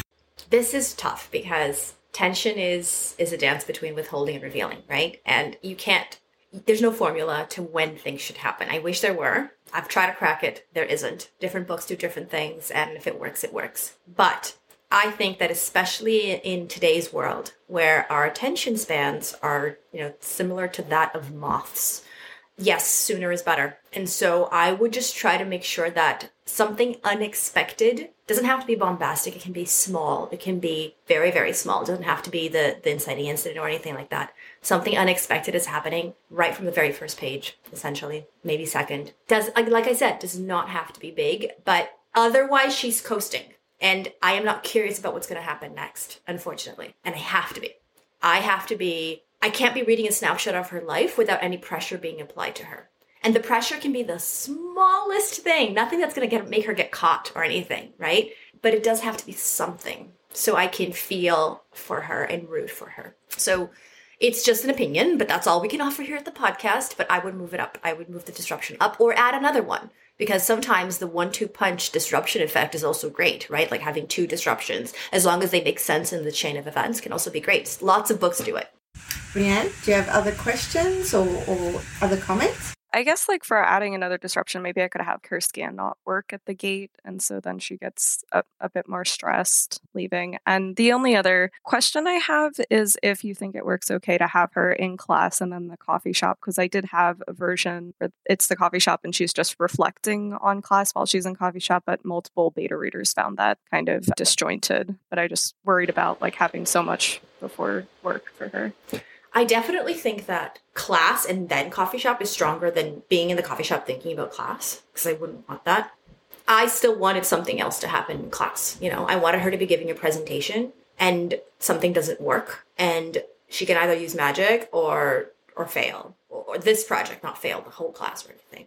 This is tough because tension is a dance between withholding and revealing, right? And there's no formula to when things should happen. I wish there were. I've tried to crack it. There isn't. Different books do different things, and if it works, it works. But I think that especially in today's world where our attention spans are, similar to that of moths, yes, sooner is better. And so I would just try to make sure that something unexpected doesn't have to be bombastic. It can be small. It can be very, very small. It doesn't have to be the inciting incident or anything like that. Something unexpected is happening right from the very first page, essentially, maybe second. Like I said, does not have to be big, but otherwise she's coasting. And I am not curious about what's going to happen next, unfortunately. And I have to be. I can't be reading a snapshot of her life without any pressure being applied to her. And the pressure can be the smallest thing, nothing that's going to make her get caught or anything, right? But it does have to be something so I can feel for her and root for her. So it's just an opinion, but that's all we can offer here at the podcast. But I would move it up. I would move the disruption up or add another one. Because sometimes the 1-2 punch disruption effect is also great, right? Like having 2 disruptions, as long as they make sense in the chain of events, can also be great. Lots of books do it. Brianne, do you have other questions or other comments? I guess for adding another disruption, maybe I could have her scan not work at the gate. And so then she gets a bit more stressed leaving. And the only other question I have is if you think it works okay to have her in class and then the coffee shop, because I did have a version where it's the coffee shop and she's just reflecting on class while she's in coffee shop, but multiple beta readers found that kind of disjointed. But I just worried about having so much before work for her. I definitely think that class and then coffee shop is stronger than being in the coffee shop thinking about class, because I wouldn't want that. I still wanted something else to happen in class. I wanted her to be giving a presentation and something doesn't work and she can either use magic or fail, or this project, not fail the whole class or anything,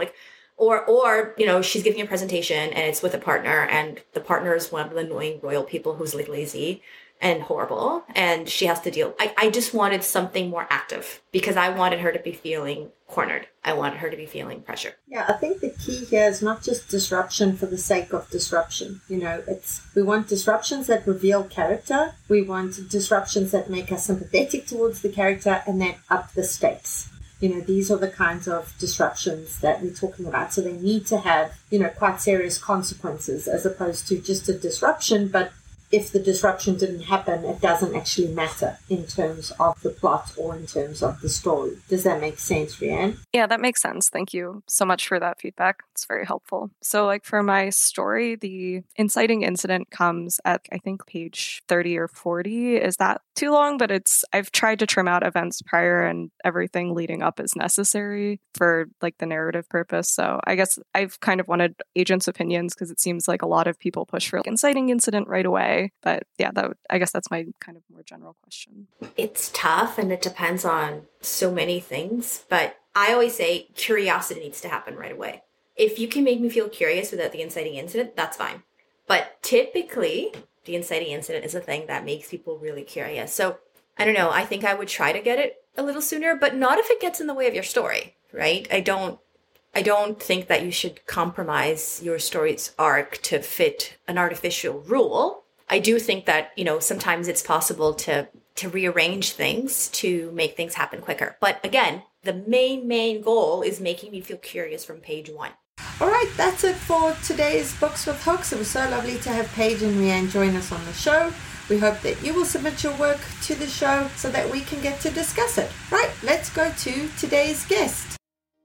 or she's giving a presentation and it's with a partner and the partner is one of the annoying royal people who's like lazy and horrible and she has to deal. I just wanted something more active because I wanted her to be feeling cornered. I wanted her to be feeling pressure. Yeah, I think the key here is not just disruption for the sake of disruption. We want disruptions that reveal character. We want disruptions that make us sympathetic towards the character and then up the stakes. These are the kinds of disruptions that we're talking about. So they need to have, quite serious consequences as opposed to just a disruption, but if the disruption didn't happen, it doesn't actually matter in terms of the plot or in terms of the story. Does that make sense, Rianne? Yeah, that makes sense. Thank you so much for that feedback. It's very helpful. So for my story, the inciting incident comes at, I think, page 30 or 40. Is that too long? But I've tried to trim out events prior and everything leading up is necessary for the narrative purpose. So I guess I've kind of wanted agents' opinions because it seems like a lot of people push for inciting incident right away. But yeah, I guess that's my kind of more general question. It's tough and it depends on so many things, but I always say curiosity needs to happen right away. If you can make me feel curious without the inciting incident, that's fine. But typically, the inciting incident is a thing that makes people really curious. So I don't know, I think I would try to get it a little sooner, but not if it gets in the way of your story, right? I don't think that you should compromise your story's arc to fit an artificial rule. I do think that, sometimes it's possible to rearrange things to make things happen quicker. But again, the main goal is making me feel curious from page 1. All right, that's it for today's Books with Hooks. It was so lovely to have Paige and Rianne join us on the show. We hope that you will submit your work to the show so that we can get to discuss it. Right, let's go to today's guest.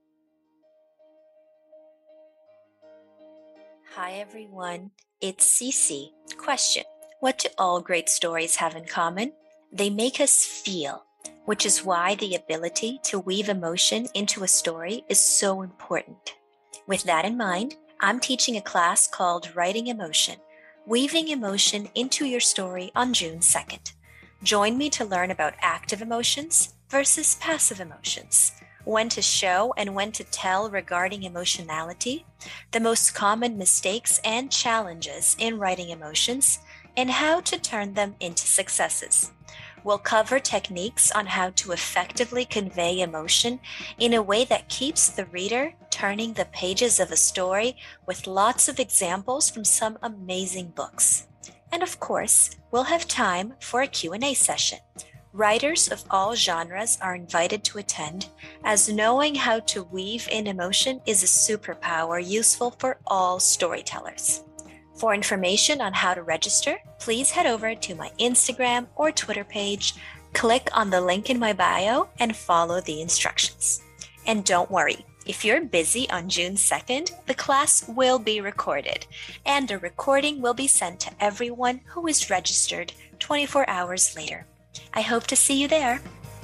Hi everyone, it's Cece. Question: what do all great stories have in common? They make us feel, which is why the ability to weave emotion into a story is so important. With that in mind, I'm teaching a class called Writing Emotion, Weaving Emotion into Your Story on June 2nd. Join me to learn about active emotions versus passive emotions, when to show and when to tell regarding emotionality, the most common mistakes and challenges in writing emotions, and how to turn them into successes. We'll cover techniques on how to effectively convey emotion in a way that keeps the reader turning the pages of a story with lots of examples from some amazing books. And of course, we'll have time for a Q&A session. Writers of all genres are invited to attend, as knowing how to weave in emotion is a superpower useful for all storytellers. For information on how to register, please head over to my Instagram or Twitter page, click on the link in my bio, and follow the instructions. And don't worry, if you're busy on June 2nd, the class will be recorded, and a recording will be sent to everyone who is registered 24 hours later. I hope to see you there.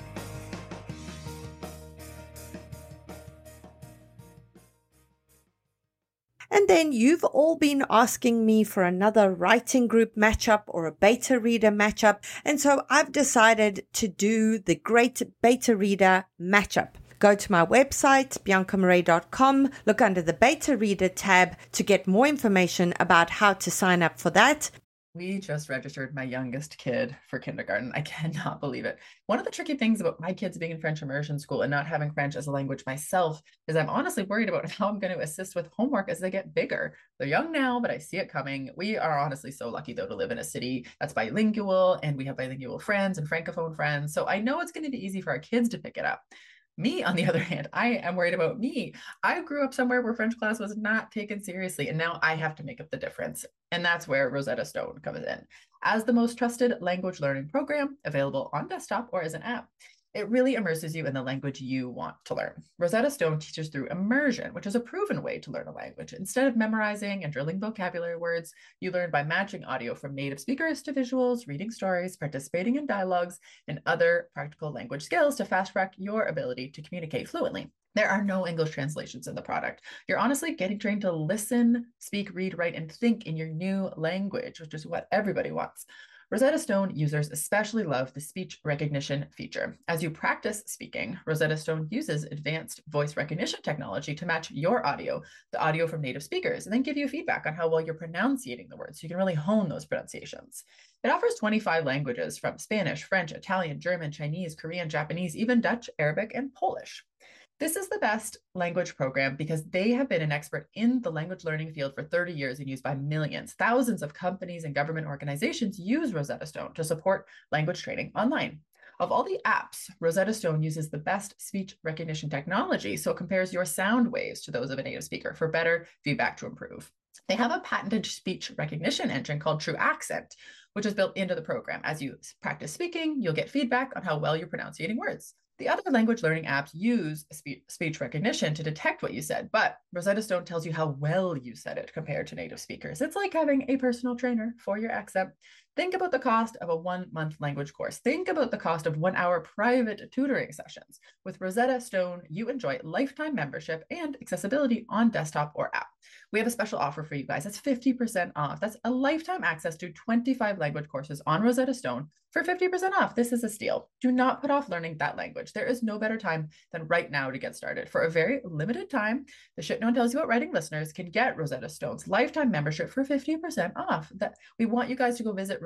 And then you've all been asking me for another writing group matchup or a beta reader matchup. And so I've decided to do the Great Beta Reader matchup. Go to my website, biancamarais.com, look under the Beta Reader tab to get more information about how to sign up for that. We just registered my youngest kid for kindergarten. I cannot believe it. One of the tricky things about my kids being in French immersion school and not having French as a language myself is I'm honestly worried about how I'm going to assist with homework as they get bigger. They're young now, but I see it coming. We are honestly so lucky, though, to live in a city that's bilingual, and we have bilingual friends and Francophone friends. So I know it's going to be easy for our kids to pick it up. Me, on the other hand, I am worried about me. I grew up somewhere where French class was not taken seriously, and now I have to make up the difference. And that's where Rosetta Stone comes in, as the most trusted language learning program available on desktop or as an app. It really immerses you in the language you want to learn. Rosetta Stone teaches through immersion, which is a proven way to learn a language. Instead of memorizing and drilling vocabulary words, you learn by matching audio from native speakers to visuals, reading stories, participating in dialogues, and other practical language skills to fast-track your ability to communicate fluently. There are no English translations in the product. You're honestly getting trained to listen, speak, read, write, and think in your new language, which is what everybody wants. Rosetta Stone users especially love the speech recognition feature. As you practice speaking, Rosetta Stone uses advanced voice recognition technology to match your audio, the audio from native speakers, and then give you feedback on how well you're pronouncing the words so you can really hone those pronunciations. It offers 25 languages from Spanish, French, Italian, German, Chinese, Korean, Japanese, even Dutch, Arabic, and Polish. This is the best language program because they have been an expert in the language learning field for 30 years and used by millions. Thousands of companies and government organizations use Rosetta Stone to support language training online. Of all the apps, Rosetta Stone uses the best speech recognition technology, so it compares your sound waves to those of a native speaker for better feedback to improve. They have a patented speech recognition engine called True Accent, which is built into the program. As you practice speaking, you'll get feedback on how well you're pronouncing words. The other language learning apps use speech recognition to detect what you said, but Rosetta Stone tells you how well you said it compared to native speakers. It's like having a personal trainer for your accent. Think about the cost of a 1-month language course. Think about the cost of 1-hour private tutoring sessions. With Rosetta Stone, you enjoy lifetime membership and accessibility on desktop or app. We have a special offer for you guys. That's 50% off. That's a lifetime access to 25 language courses on Rosetta Stone for 50% off. This is a steal. Do not put off learning that language. There is no better time than right now to get started. For a very limited time, the Shit No One Tells You About Writing listeners can get Rosetta Stone's lifetime membership for 50% off. We want you guys to go visit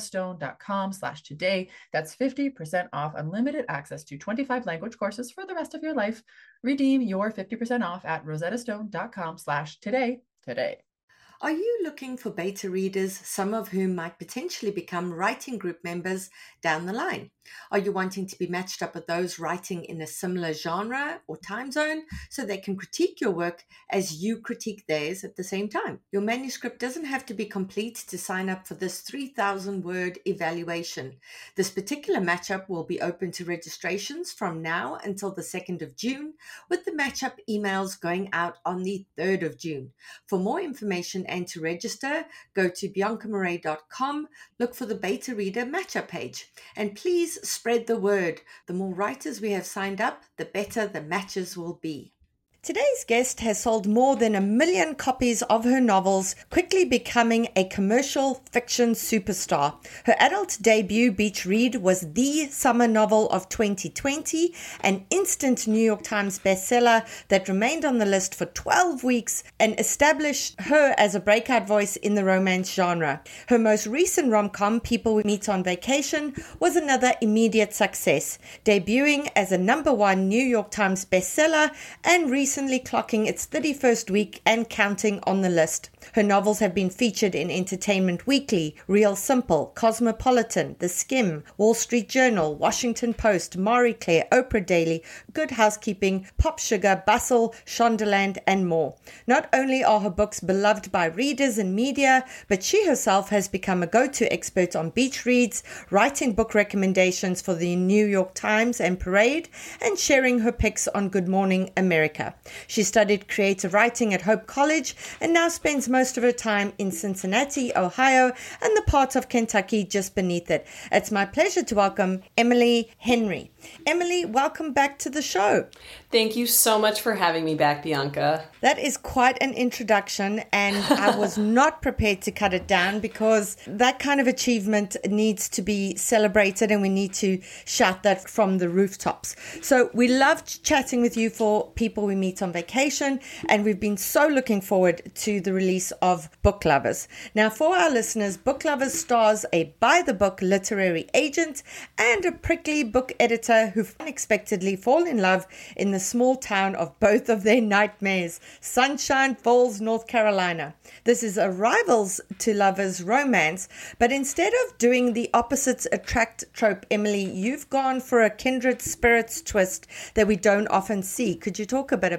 rosettastone.com/today. That's 50% off unlimited access to 25 language courses for the rest of your life. Redeem your 50% off at rosettastone.com/today today. Are you looking for beta readers, some of whom might potentially become writing group members down the line? Are you wanting to be matched up with those writing in a similar genre or time zone so they can critique your work as you critique theirs at the same time? Your manuscript doesn't have to be complete to sign up for this 3,000-word evaluation. This particular matchup will be open to registrations from now until the 2nd of June, with the matchup emails going out on the 3rd of June. For more information and to register, go to biancamurray.com, look for the beta reader matchup page, and please spread the word. The more writers we have signed up, the better the matches will be. Today's guest has sold more than 1 million copies of her novels, quickly becoming a commercial fiction superstar. Her adult debut, Beach Read, was the summer novel of 2020, an instant New York Times bestseller that remained on the list for 12 weeks and established her as a breakout voice in the romance genre. Her most recent rom-com, People We Meet on Vacation, was another immediate success, debuting as a #1 New York Times bestseller and recently clocking its 31st week and counting on the list. Her novels have been featured in Entertainment Weekly, Real Simple, Cosmopolitan, The Skim, Wall Street Journal, Washington Post, Marie Claire, Oprah Daily, Good Housekeeping, Pop Sugar, Bustle, Shondaland, and more. Not only are her books beloved by readers and media, but she herself has become a go-to expert on beach reads, writing book recommendations for the New York Times and Parade, and sharing her picks on Good Morning America. She studied creative writing at Hope College and now spends most of her time in Cincinnati, Ohio, and the part of Kentucky just beneath it. It's my pleasure to welcome Emily Henry. Emily, welcome back to the show. Thank you so much for having me back, Bianca. That is quite an introduction, and I was not prepared to cut it down because that kind of achievement needs to be celebrated and we need to shout that from the rooftops. So we loved chatting with you for People We Meet on Vacation, and we've been so looking forward to the release of Book Lovers. Now, for our listeners, Book Lovers stars a by-the-book literary agent and a prickly book editor who unexpectedly fall in love in the small town of both of their nightmares, Sunshine Falls, North Carolina. This is a rivals to lovers romance, but instead of doing the opposites attract trope, Emily, you've gone for a kindred spirits twist that we don't often see. Could you talk a bit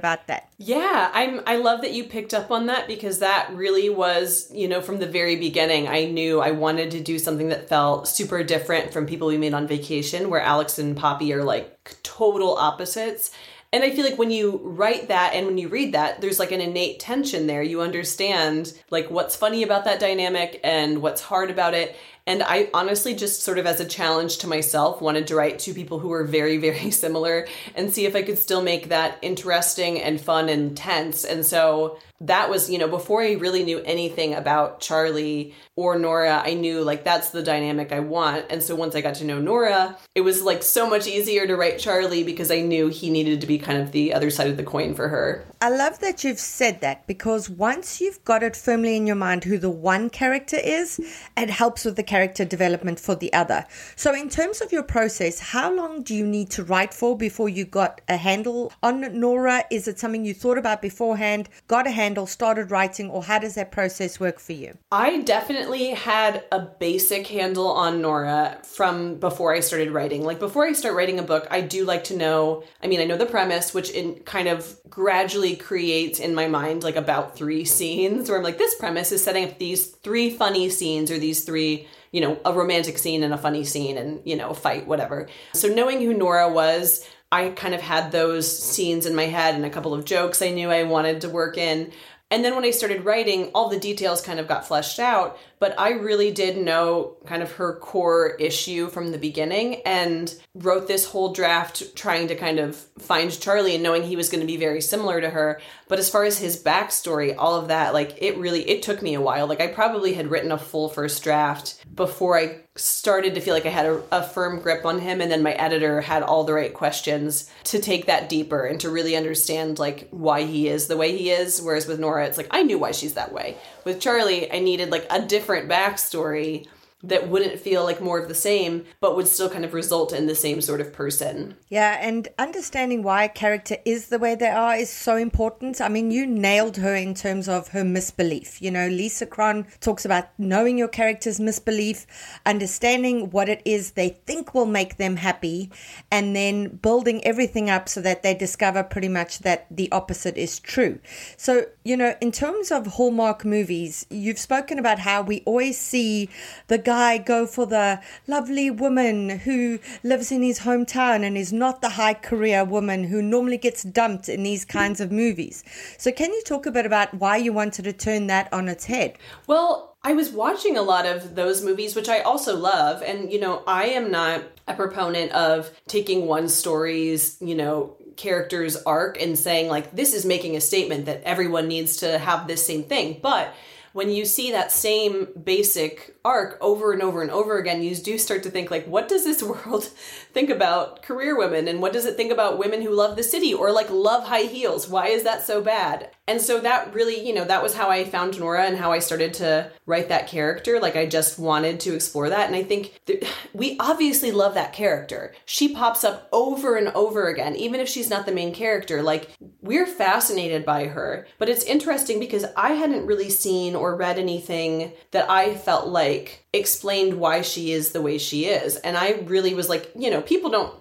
about that. Yeah, I love that you picked up on that, because that really was, from the very beginning, I knew I wanted to do something that felt super different from People We Meet on Vacation, where Alex and Poppy are like total opposites. And I feel like when you write that and when you read that, there's like an innate tension there. You understand like what's funny about that dynamic and what's hard about it. And I honestly just sort of as a challenge to myself wanted to write two people who were very, very similar and see if I could still make that interesting and fun and tense. And so that was, before I really knew anything about Charlie or Nora, I knew like that's the dynamic I want. And so once I got to know Nora, it was like so much easier to write Charlie because I knew he needed to be kind of the other side of the coin for her. I love that you've said that, because once you've got it firmly in your mind who the one character is, it helps with the character development for the other. So in terms of your process, how long do you need to write for before you got a handle on Nora? Is it something you thought about beforehand, got a handle, started writing, or how does that process work for you? I definitely had a basic handle on Nora from before I started writing. Like before I start writing a book, I do like to know, I know the premise, which kind of gradually creates in my mind like about 3 scenes where I'm like, this premise is setting up these 3 funny scenes, or these 3, a romantic scene and a funny scene and, a fight, whatever. So knowing who Nora was, I kind of had those scenes in my head and a couple of jokes I knew I wanted to work in. And then when I started writing, all the details kind of got fleshed out, but I really did know kind of her core issue from the beginning and wrote this whole draft trying to kind of find Charlie and knowing he was going to be very similar to her. But as far as his backstory, all of that, like it took me a while. Like I probably had written a full first draft before I started to feel like I had a firm grip on him. And then my editor had all the right questions to take that deeper and to really understand like why he is the way he is. Whereas with Nora, it's like, I knew why she's that way. With Charlie, I needed like a different backstory that wouldn't feel like more of the same, but would still kind of result in the same sort of person. Yeah, and understanding why a character is the way they are is so important. You nailed her in terms of her misbelief. Lisa Cron talks about knowing your character's misbelief, understanding what it is they think will make them happy, and then building everything up so that they discover pretty much that the opposite is true. So, in terms of Hallmark movies, you've spoken about how we always see the guy go for the lovely woman who lives in his hometown and is not the high career woman who normally gets dumped in these kinds of movies. So can you talk a bit about why you wanted to turn that on its head? Well, I was watching a lot of those movies, which I also love. And, I am not a proponent of taking one story's, character's arc and saying like, this is making a statement that everyone needs to have this same thing. But when you see that same basic arc over and over and over again, you do start to think like, what does this world think about career women? And what does it think about women who love the city or like love high heels? Why is that so bad? And so that really, that was how I found Nora and how I started to write that character. Like I just wanted to explore that. And I think we obviously love that character. She pops up over and over again, even if she's not the main character. Like we're fascinated by her. But it's interesting because I hadn't really seen or read anything that I felt like explained why she is the way she is. And I really was like, people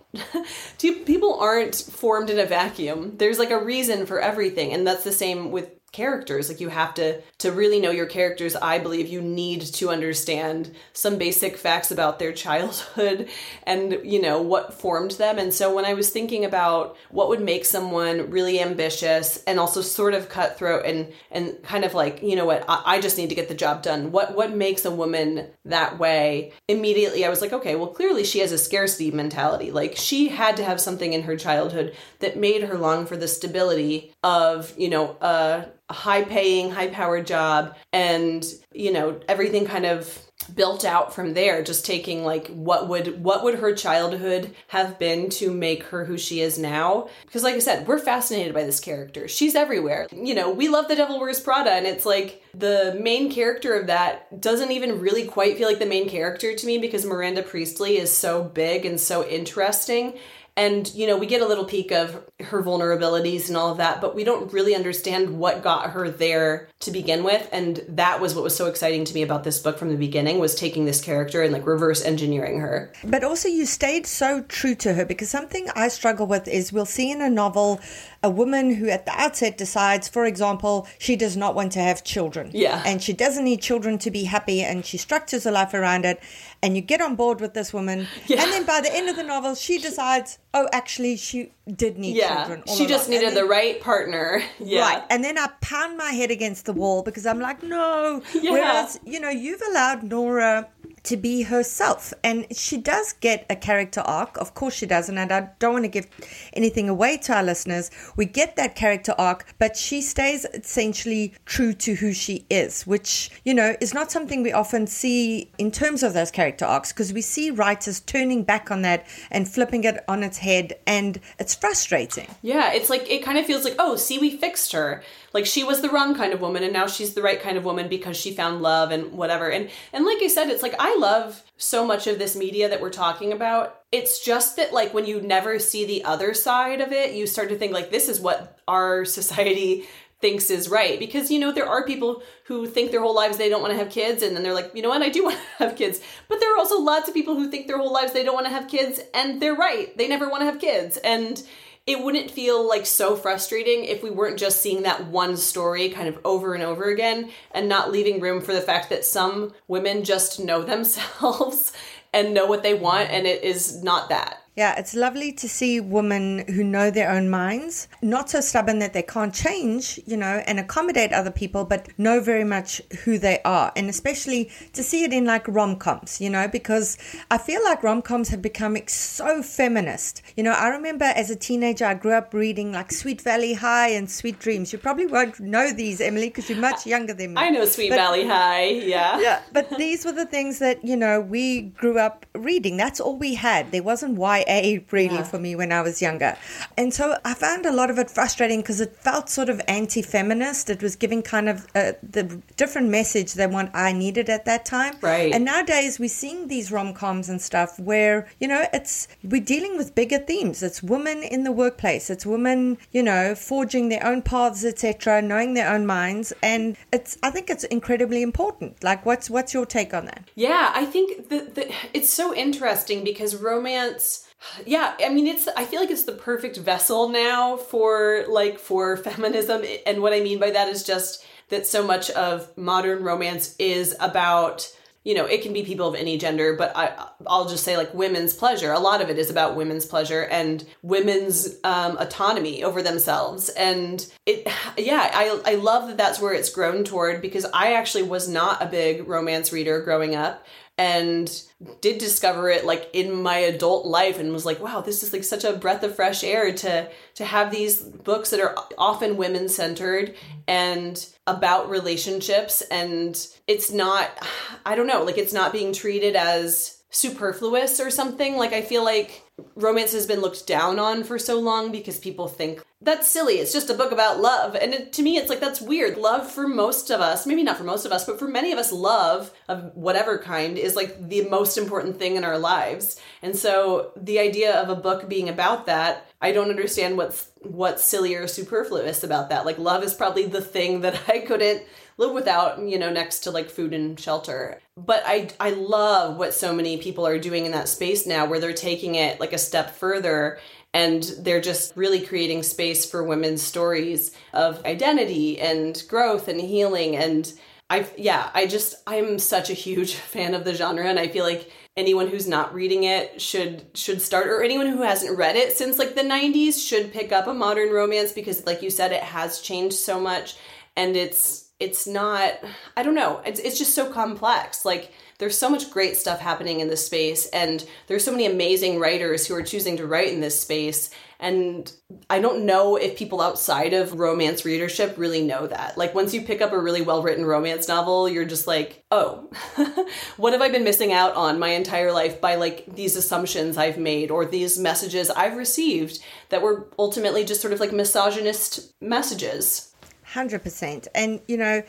aren't formed in a vacuum. There's like a reason for everything. And that's the same with characters. Like you have to really know your characters. I believe you need to understand some basic facts about their childhood and, what formed them. And so when I was thinking about what would make someone really ambitious and also sort of cutthroat and kind of like, I just need to get the job done. What makes a woman that way? Immediately I was like, okay, well, clearly she has a scarcity mentality. Like she had to have something in her childhood that made her long for the stability of, a high-paying, high-powered job and, everything kind of built out from there, just taking like what would her childhood have been to make her who she is now. Because like I said, we're fascinated by this character. She's everywhere. We love The Devil Wears Prada, and it's like the main character of that doesn't even really quite feel like the main character to me because Miranda Priestley is so big and so interesting. And, you know, we get a little peek of her vulnerabilities and all of that, but we don't really understand what got her there to begin with. And that was what was so exciting to me about this book from the beginning, was taking this character and like reverse engineering her. But also you stayed so true to her, because something I struggle with is we'll see in a novel a woman who at the outset decides, for example, she does not want to have children. Yeah. And she doesn't need children to be happy, and she structures her life around it. And you get on board with this woman. Yeah. And then by the end of the novel, she decides, oh, actually, she did need children. She just needed the right partner. Yeah. Right. And then I pound my head against the wall because I'm like, no. Yeah. Whereas, you know, you've allowed Nora to be herself, and she does get a character arc. Of course she does, and I don't want to give anything away to our listeners. We get that character arc, but she stays essentially true to who she is, which, you know, is not something we often see in terms of those character arcs, because we see writers turning back on that and flipping it on its head, and it's frustrating. Yeah, it's like, it kind of feels like, oh, see, we fixed her. Like, she was the wrong kind of woman, and now she's the right kind of woman because she found love and whatever. And like I said, it's like, I love so much of this media that we're talking about. It's just that, like, when you never see the other side of it, you start to think, like, this is what our society thinks is right. Because, you know, there are people who think their whole lives they don't want to have kids, and then they're like, you know what, I do want to have kids. But there are also lots of people who think their whole lives they don't want to have kids, and they're right. They never want to have kids. And it wouldn't feel like so frustrating if we weren't just seeing that one story kind of over and over again, and not leaving room for the fact that some women just know themselves and know what they want, and it is not that. Yeah, it's lovely to see women who know their own minds, not so stubborn that they can't change, you know, and accommodate other people, but know very much who they are. And especially to see it in like rom-coms, you know, because I feel like rom-coms have become so feminist. You know, I remember as a teenager, I grew up reading like Sweet Valley High and Sweet Dreams. You probably won't know these, Emily, because you're much younger than me. I know Sweet Valley High, yeah. Yeah, but these were the things that, you know, we grew up reading. That's all we had. There wasn't YA really for me when I was younger. And so I found a lot of it frustrating because it felt sort of anti-feminist. It was giving kind of the different message than what I needed at that time. Right. And nowadays we're seeing these rom-coms and stuff where, you know, we're dealing with bigger themes. It's women in the workplace. It's women, you know, forging their own paths, etc., knowing their own minds. And I think it's incredibly important. Like, what's your take on that? Yeah, I think it's so interesting because romance, yeah, I mean, I feel like it's the perfect vessel now for feminism. And what I mean by that is just that so much of modern romance is about, you know, it can be people of any gender, but I'll just say like women's pleasure. A lot of it is about women's pleasure and women's autonomy over themselves. And I love that that's where it's grown toward, because I actually was not a big romance reader growing up, and did discover it like in my adult life, and was like, wow, this is like such a breath of fresh air to have these books that are often women centered and about relationships. And it's not, I don't know, like it's not being treated as superfluous or something. Like, I feel like romance has been looked down on for so long because people think that's silly. It's just a book about love. And to me, it's like, that's weird. Love for most of us, maybe not for most of us, but for many of us, love of whatever kind is like the most important thing in our lives. And so the idea of a book being about that, I don't understand what's silly or superfluous about that. Like, love is probably the thing that I couldn't live without, you know, next to like food and shelter. But I love what so many people are doing in that space now, where they're taking it like a step further, and they're just really creating space for women's stories of identity and growth and healing. And I'm such a huge fan of the genre, and I feel like anyone who's not reading it should start, or anyone who hasn't read it since like the 90s should pick up a modern romance, because like you said, it has changed so much, and it's not, I don't know, it's just so complex. Like, there's so much great stuff happening in this space, and there's so many amazing writers who are choosing to write in this space. And I don't know if people outside of romance readership really know that. Like, once you pick up a really well-written romance novel, you're just like, oh, what have I been missing out on my entire life by like these assumptions I've made, or these messages I've received that were ultimately just sort of like misogynist messages. 100%. And, you know,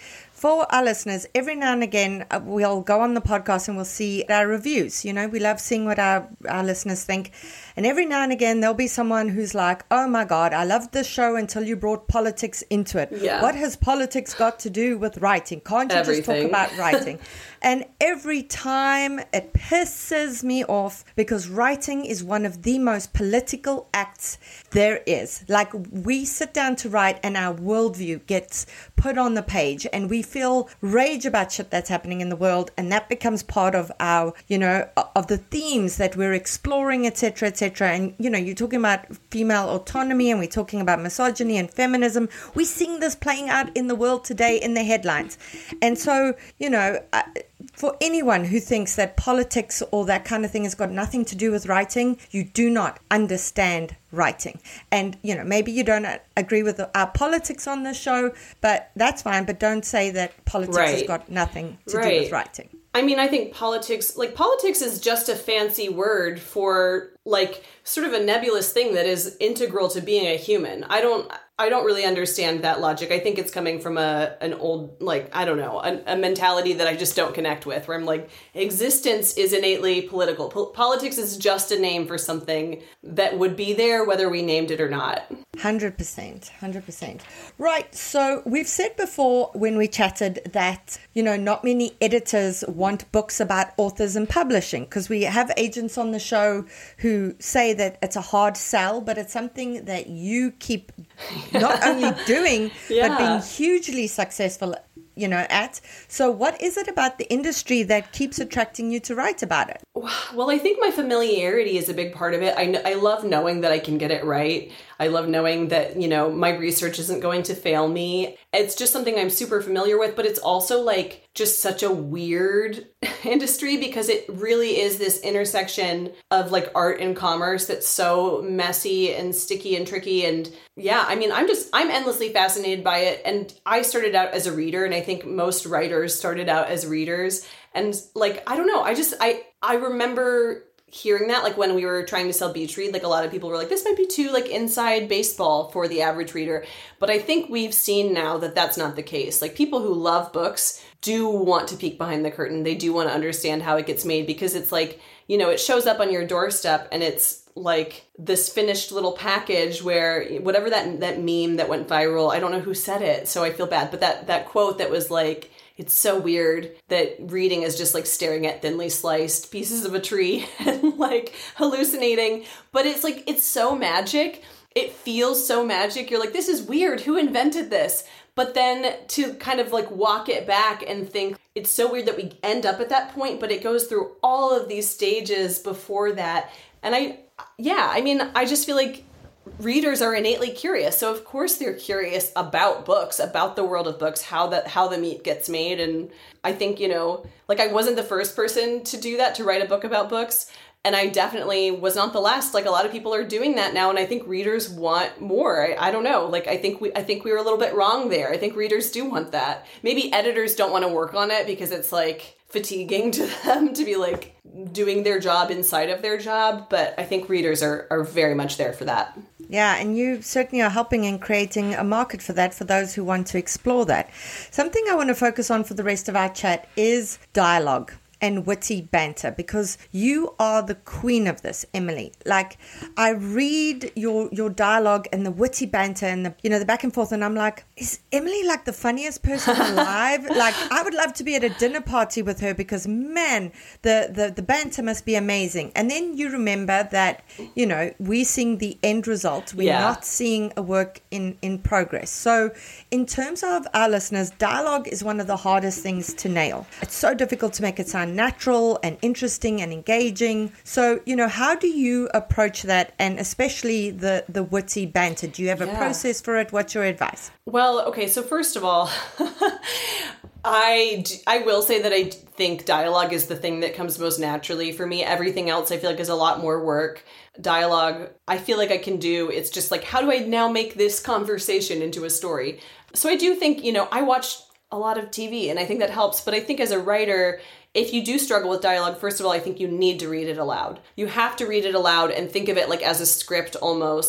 for our listeners, every now and again, we'll go on the podcast and we'll see our reviews. You know, we love seeing what our listeners think. And every now and again, there'll be someone who's like, oh my God, I loved this show until you brought politics into it. Yeah. What has politics got to do with writing? Can't you just talk about writing? And every time it pisses me off because writing is one of the most political acts there is. Like, we sit down to write and our worldview gets put on the page and we feel rage about shit that's happening in the world, and that becomes part of our, you know, of the themes that we're exploring, etc., etc. And, you know, you're talking about female autonomy and we're talking about misogyny and feminism. We're seeing this playing out in the world today in the headlines. And so, you know, for anyone who thinks that politics or that kind of thing has got nothing to do with writing, you do not understand writing. And, you know, maybe you don't agree with our politics on this show, but that's fine. But don't say that politics has got nothing to do with writing. I mean, I think politics is just a fancy word for, like, sort of a nebulous thing that is integral to being a human. I don't really understand that logic. I think it's coming from an old, like, I don't know, a mentality that I just don't connect with, where I'm like, existence is innately political. Politics is just a name for something that would be there whether we named it or not. 100%. Right. So we've said before when we chatted that, you know, not many editors want books about authors and publishing, because we have agents on the show who say that it's a hard sell, but it's something that you keep not only doing, but being hugely successful, you know, at. So what is it about the industry that keeps attracting you to write about it? Well, I think my familiarity is a big part of it. I love knowing that I can get it right. I love knowing that, you know, my research isn't going to fail me. It's just something I'm super familiar with, but it's also like just such a weird industry because it really is this intersection of like art and commerce that's so messy and sticky and tricky. And yeah, I mean, I'm endlessly fascinated by it. And I started out as a reader, and I think most writers started out as readers. And like, I don't know, I remember hearing that, like when we were trying to sell Beach Read, like a lot of people were like, this might be too like inside baseball for the average reader. But I think we've seen now that that's not the case. Like, people who love books do want to peek behind the curtain. They do want to understand how it gets made, because it's like, you know, it shows up on your doorstep and it's like this finished little package where whatever that meme that went viral, I don't know who said it, so I feel bad. But that quote that was like, it's so weird that reading is just like staring at thinly sliced pieces of a tree and like hallucinating. But it's like, it's so magic. It feels so magic. You're like, this is weird. Who invented this? But then to kind of like walk it back and think, it's so weird that we end up at that point, but it goes through all of these stages before that. And I just feel like readers are innately curious. So of course they're curious about books, about the world of books, how the meat gets made. And I think, you know, like, I wasn't the first person to do that, to write a book about books. And I definitely was not the last. Like, a lot of people are doing that now. And I think readers want more. I don't know. Like, I think we were a little bit wrong there. I think readers do want that. Maybe editors don't want to work on it because it's like fatiguing to them to be like doing their job inside of their job. But I think readers are very much there for that. Yeah, and you certainly are helping in creating a market for that, for those who want to explore that. Something I want to focus on for the rest of our chat is dialogue and witty banter, because you are the queen of this, Emily. Like, I read your dialogue and the witty banter and the back and forth, and I'm like, is Emily like the funniest person alive? Like, I would love to be at a dinner party with her, because man, the banter must be amazing. And then you remember that, you know, we're seeing the end result. We're not seeing a work in progress. So in terms of our listeners, dialogue is one of the hardest things to nail. It's so difficult to make it sound natural and interesting and engaging. So, you know, how do you approach that, and especially the witty banter? Do you have a process for it? What's your advice? Well, okay, so first of all, I will say that I think dialogue is the thing that comes most naturally for me. Everything else I feel like is a lot more work. Dialogue, I feel like I can do. It's just like, how do I now make this conversation into a story? So I do think, you know, I watch a lot of TV and I think that helps. But I think as a writer, if you do struggle with dialogue, first of all, I think you need to read it aloud. You have to read it aloud and think of it like as a script almost.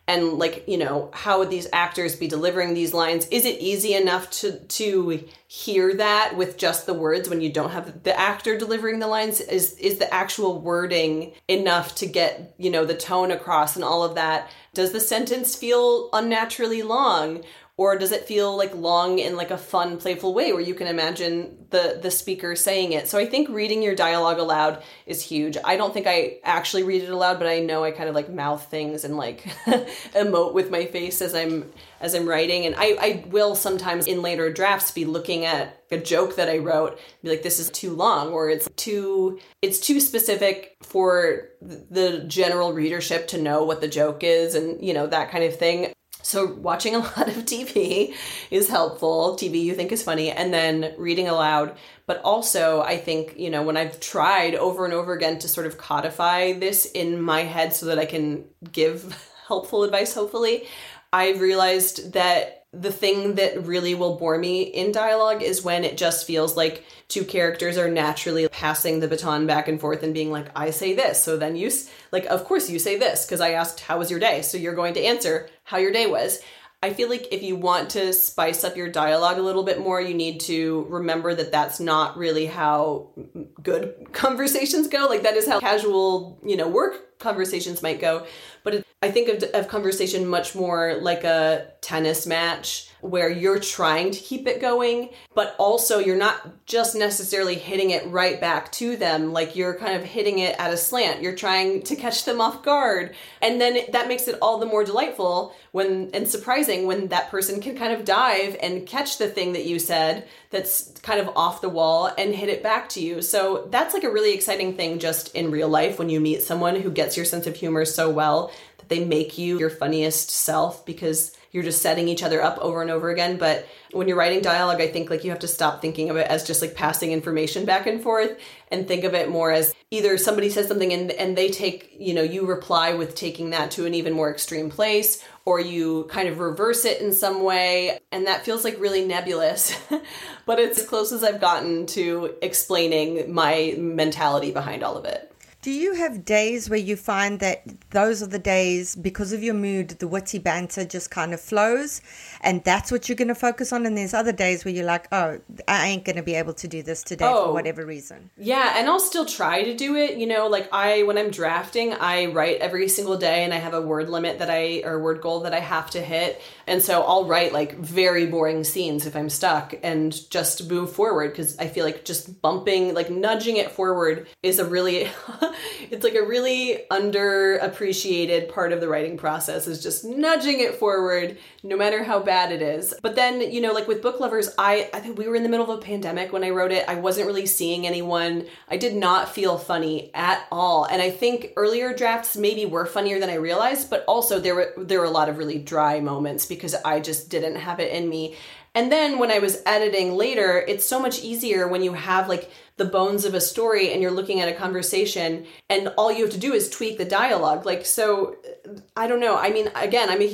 and like, you know, how would these actors be delivering these lines? Is it easy enough to hear that with just the words when you don't have the actor delivering the lines? Is the actual wording enough to get, you know, the tone across and all of that? Does the sentence feel unnaturally long? Or does it feel like long in like a fun, playful way where you can imagine the speaker saying it? So I think reading your dialogue aloud is huge. I don't think I actually read it aloud, but I know I kind of like mouth things and like emote with my face as I'm writing. And I will sometimes in later drafts be looking at a joke that I wrote, be like, this is too long, or it's too specific for the general readership to know what the joke is, and you know, that kind of thing. So watching a lot of TV is helpful. TV you think is funny, and then reading aloud. But also, I think, you know, when I've tried over and over again to sort of codify this in my head so that I can give helpful advice, hopefully, I've realized that the thing that really will bore me in dialogue is when it just feels like two characters are naturally passing the baton back and forth and being like, I say this, so then you, like, of course you say this, because I asked, how was your day? So you're going to answer how your day was. I feel like if you want to spice up your dialogue a little bit more, you need to remember that that's not really how good conversations go. Like, that is how casual, you know, work conversations might go. But I think of conversation much more like a tennis match where you're trying to keep it going, but also you're not just necessarily hitting it right back to them. Like, you're kind of hitting it at a slant. You're trying to catch them off guard. And then that makes it all the more delightful and surprising when that person can kind of dive and catch the thing that you said that's kind of off the wall and hit it back to you. So that's like a really exciting thing just in real life when you meet someone who gets your sense of humor so well that they make you your funniest self because you're just setting each other up over and over again. But when you're writing dialogue, I think like you have to stop thinking of it as just like passing information back and forth and think of it more as either somebody says something and they take, you know, you reply with taking that to an even more extreme place, or you kind of reverse it in some way. And that feels like really nebulous, but it's as close as I've gotten to explaining my mentality behind all of it. Do you have days where you find that those are the days, because of your mood, the witty banter just kind of flows and that's what you're going to focus on? And there's other days where you're like, oh, I ain't going to be able to do this today for whatever reason. Yeah, and I'll still try to do it. You know, like when I'm drafting, I write every single day and I have a word limit or word goal that I have to hit. And so I'll write like very boring scenes if I'm stuck and just move forward, because I feel like just bumping, like nudging it forward is a really... it's like a really underappreciated part of the writing process, is just nudging it forward, no matter how bad it is. But then, you know, like with Book Lovers, I think we were in the middle of a pandemic when I wrote it. I wasn't really seeing anyone. I did not feel funny at all. And I think earlier drafts maybe were funnier than I realized, but also there were a lot of really dry moments because I just didn't have it in me. And then when I was editing later, it's so much easier when you have like the bones of a story and you're looking at a conversation and all you have to do is tweak the dialogue. Like, so I don't know. I mean, again, I'm a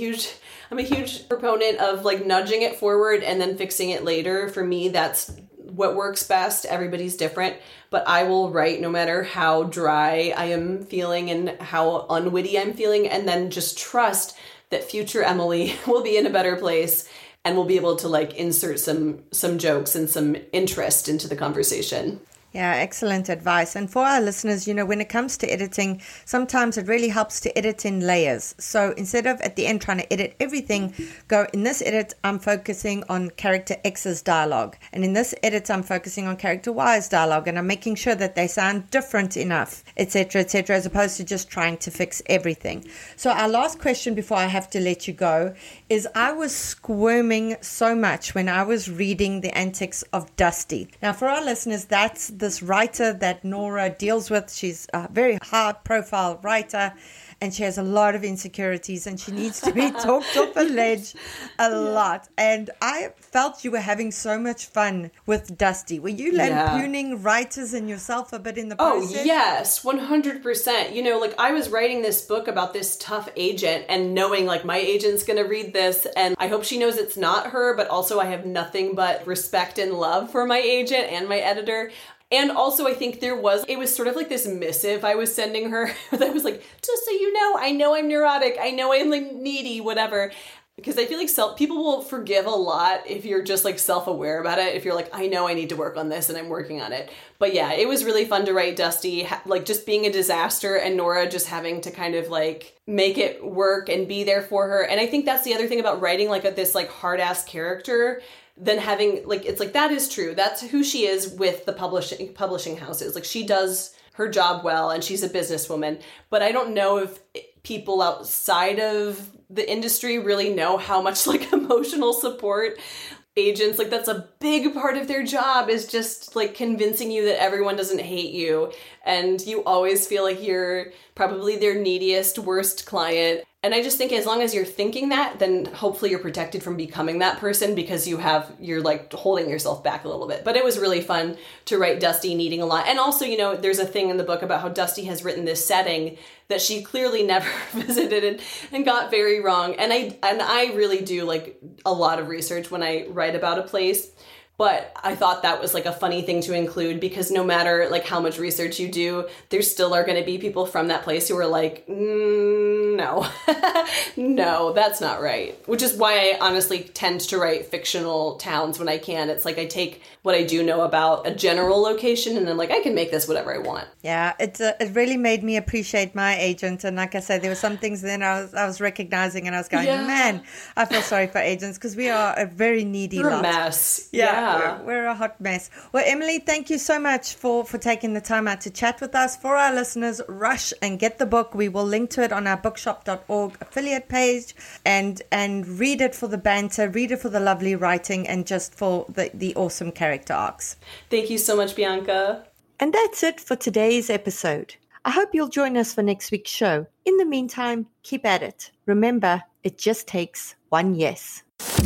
huge proponent of like nudging it forward and then fixing it later. For me, that's what works best. Everybody's different, but I will write no matter how dry I am feeling and how unwitty I'm feeling, and then just trust that future Emily will be in a better place and we'll be able to like insert some jokes and some interest into the conversation. Yeah, excellent advice. And for our listeners, you know, when it comes to editing, sometimes it really helps to edit in layers. So instead of at the end trying to edit everything, go, in this edit, I'm focusing on character X's dialogue. And in this edit, I'm focusing on character Y's dialogue. And I'm making sure that they sound different enough, etc., as opposed to just trying to fix everything. So our last question before I have to let you go is, I was squirming so much when I was reading The Antics of Dusty. Now, for our listeners, that's this writer that Nora deals with. She's a very high-profile writer, and she has a lot of insecurities, and she needs to be talked off a ledge a lot. And I felt you were having so much fun with Dusty. Were you lampooning writers and yourself a bit in the process? Oh, yes, 100%. You know, like I was writing this book about this tough agent and knowing like my agent's going to read this, and I hope she knows it's not her, but also I have nothing but respect and love for my agent and my editor. And also I think it was sort of like this missive I was sending her that was like, just so you know I'm neurotic. I know I'm like needy, whatever. Because I feel like people will forgive a lot if you're just like self-aware about it. If you're like, I know I need to work on this and I'm working on it. But yeah, it was really fun to write Dusty, like just being a disaster and Nora just having to kind of like make it work and be there for her. And I think that's the other thing about writing like this like hard-ass character than having like, it's like, that is true. That's who she is with the publishing houses. Like she does her job well and she's a businesswoman. But I don't know if people outside of the industry really know how much like emotional support agents, like that's a big part of their job, is just like convincing you that everyone doesn't hate you and you always feel like you're probably their neediest, worst client. And I just think as long as you're thinking that, then hopefully you're protected from becoming that person because you're like holding yourself back a little bit. But it was really fun to write Dusty needing a lot. And also, you know, there's a thing in the book about how Dusty has written this setting that she clearly never visited and got very wrong. And I really do like a lot of research when I write about a place. But I thought that was like a funny thing to include because no matter like how much research you do, there still are going to be people from that place who are like, no, no, that's not right. Which is why I honestly tend to write fictional towns when I can. It's like I take what I do know about a general location and then like I can make this whatever I want. Yeah, it really made me appreciate my agent. And like I said, there were some things then I was recognizing and I was going, man, I feel sorry for agents because we are a very needy You're lot. a mess. Yeah. We're a hot mess. Well, Emily, thank you so much for taking the time out to chat with us. For our listeners, rush and get the book. We will link to it on our bookshop.org affiliate page and read it for the banter, read it for the lovely writing, and just for the awesome character arcs. Thank you so much, Bianca. And that's it for today's episode. I hope you'll join us for next week's show. In the meantime, keep at it. Remember, it just takes one yes.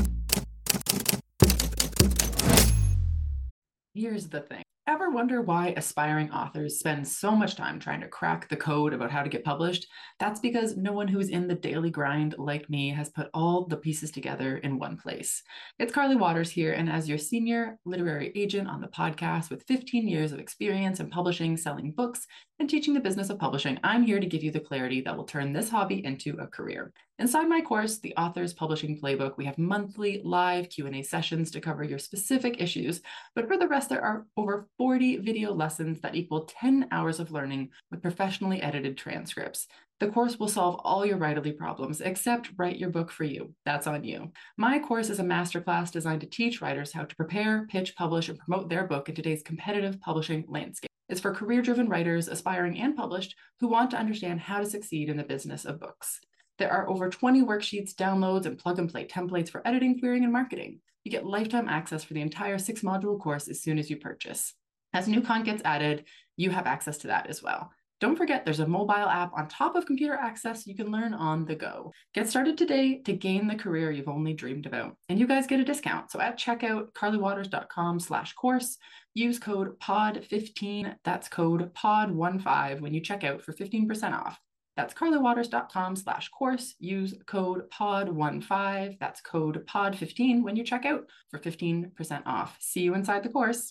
Here's the thing. Ever wonder why aspiring authors spend so much time trying to crack the code about how to get published? That's because no one who's in the daily grind like me has put all the pieces together in one place. It's Carly Waters here, and as your senior literary agent on the podcast with 15 years of experience in publishing, selling books, and teaching the business of publishing, I'm here to give you the clarity that will turn this hobby into a career. Inside my course, The Author's Publishing Playbook, we have monthly live Q&A sessions to cover your specific issues, but for the rest, there are over 40 video lessons that equal 10 hours of learning with professionally edited transcripts. The course will solve all your writerly problems, except write your book for you. That's on you. My course is a masterclass designed to teach writers how to prepare, pitch, publish, and promote their book in today's competitive publishing landscape. It's for career-driven writers, aspiring and published, who want to understand how to succeed in the business of books. There are over 20 worksheets, downloads, and plug-and-play templates for editing, querying, and marketing. You get lifetime access for the entire 6-module course as soon as you purchase. As new content gets added, you have access to that as well. Don't forget, there's a mobile app on top of computer access you can learn on the go. Get started today to gain the career you've only dreamed about. And you guys get a discount. So at checkout, carlywaters.com/course, use code POD15, that's code POD15 when you check out for 15% off. That's carlywaters.com/course, use code POD15, that's code POD15 when you check out for 15% off. See you inside the course.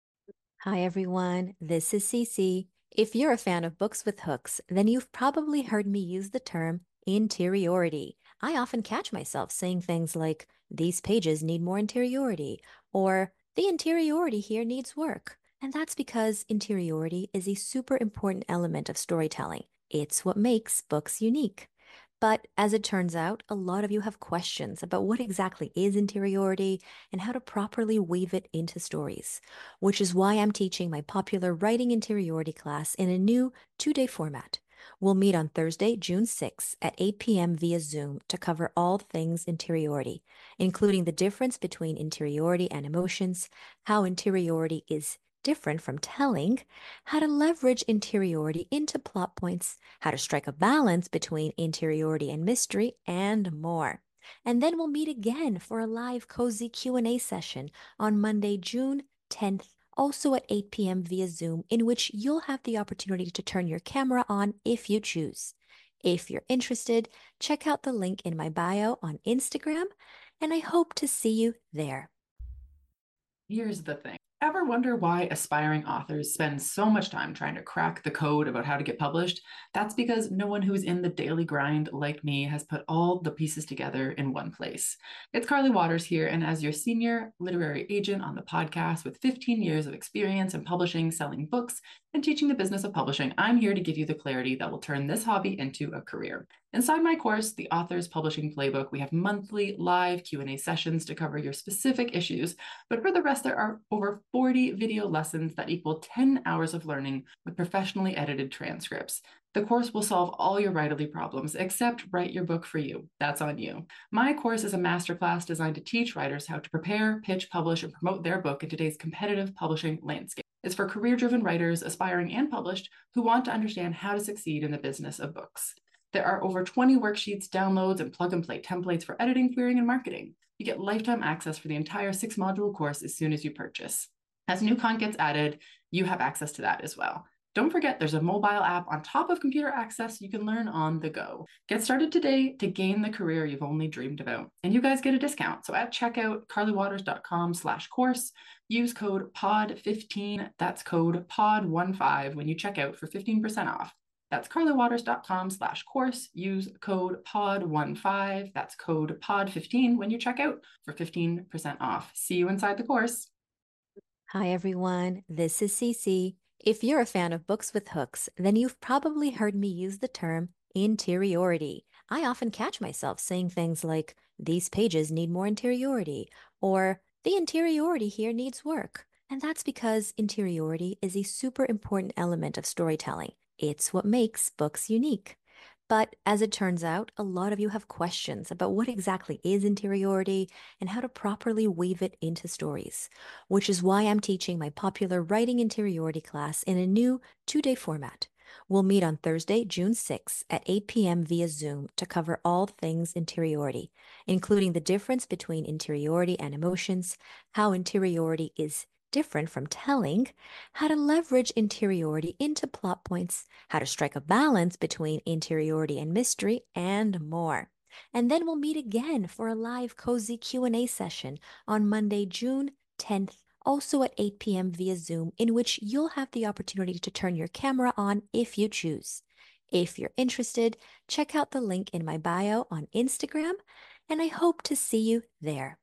Hi, everyone. This is Cece. If you're a fan of books with hooks, then you've probably heard me use the term interiority. I often catch myself saying things like, these pages need more interiority, or the interiority here needs work. And that's because interiority is a super important element of storytelling. It's what makes books unique. But as it turns out, a lot of you have questions about what exactly is interiority and how to properly weave it into stories, which is why I'm teaching my popular Writing Interiority class in a new 2-day format. We'll meet on Thursday, June 6th at 8 p.m. via Zoom to cover all things interiority, including the difference between interiority and emotions, how interiority is different from telling, how to leverage interiority into plot points, how to strike a balance between interiority and mystery, and more. And then we'll meet again for a live cozy Q&A session on Monday, June 10th, also at 8 p.m. via Zoom, in which you'll have the opportunity to turn your camera on if you choose. If you're interested, check out the link in my bio on Instagram, and I hope to see you there. Here's the thing. Ever wonder why aspiring authors spend so much time trying to crack the code about how to get published? That's because no one who's in the daily grind like me has put all the pieces together in one place. It's Carly Waters here, and as your senior literary agent on the podcast with 15 years of experience in publishing, selling books, and teaching the business of publishing, I'm here to give you the clarity that will turn this hobby into a career. Inside my course, The Author's Publishing Playbook, we have monthly live Q&A sessions to cover your specific issues, but for the rest, there are over 40 video lessons that equal 10 hours of learning with professionally edited transcripts. The course will solve all your writerly problems, except write your book for you. That's on you. My course is a masterclass designed to teach writers how to prepare, pitch, publish, and promote their book in today's competitive publishing landscape. It's for career-driven writers, aspiring and published, who want to understand how to succeed in the business of books. There are over 20 worksheets, downloads, and plug-and-play templates for editing, querying, and marketing. You get lifetime access for the entire 6-module course as soon as you purchase. As new content gets added, you have access to that as well. Don't forget, there's a mobile app on top of computer access you can learn on the go. Get started today to gain the career you've only dreamed about. And you guys get a discount. So at checkout, carlywaters.com/course, use code POD15, that's code POD15 when you check out for 15% off. That's carlywaters.com/course. Use code POD15, that's code POD15 when you check out for 15% off. See you inside the course. Hi, everyone. This is Cece. If you're a fan of books with hooks, then you've probably heard me use the term interiority. I often catch myself saying things like, these pages need more interiority, or the interiority here needs work. And that's because interiority is a super important element of storytelling. It's what makes books unique. But as it turns out, a lot of you have questions about what exactly is interiority and how to properly weave it into stories, which is why I'm teaching my popular Writing Interiority class in a new 2-day format. We'll meet on Thursday, June 6th at 8 p.m. via Zoom to cover all things interiority, including the difference between interiority and emotions, how interiority is different from telling, how to leverage interiority into plot points, how to strike a balance between interiority and mystery, and more. And then we'll meet again for a live cozy Q&A session on Monday, June 10th, also at 8 p.m. via Zoom, in which you'll have the opportunity to turn your camera on if you choose. If you're interested, check out the link in my bio on Instagram, and I hope to see you there.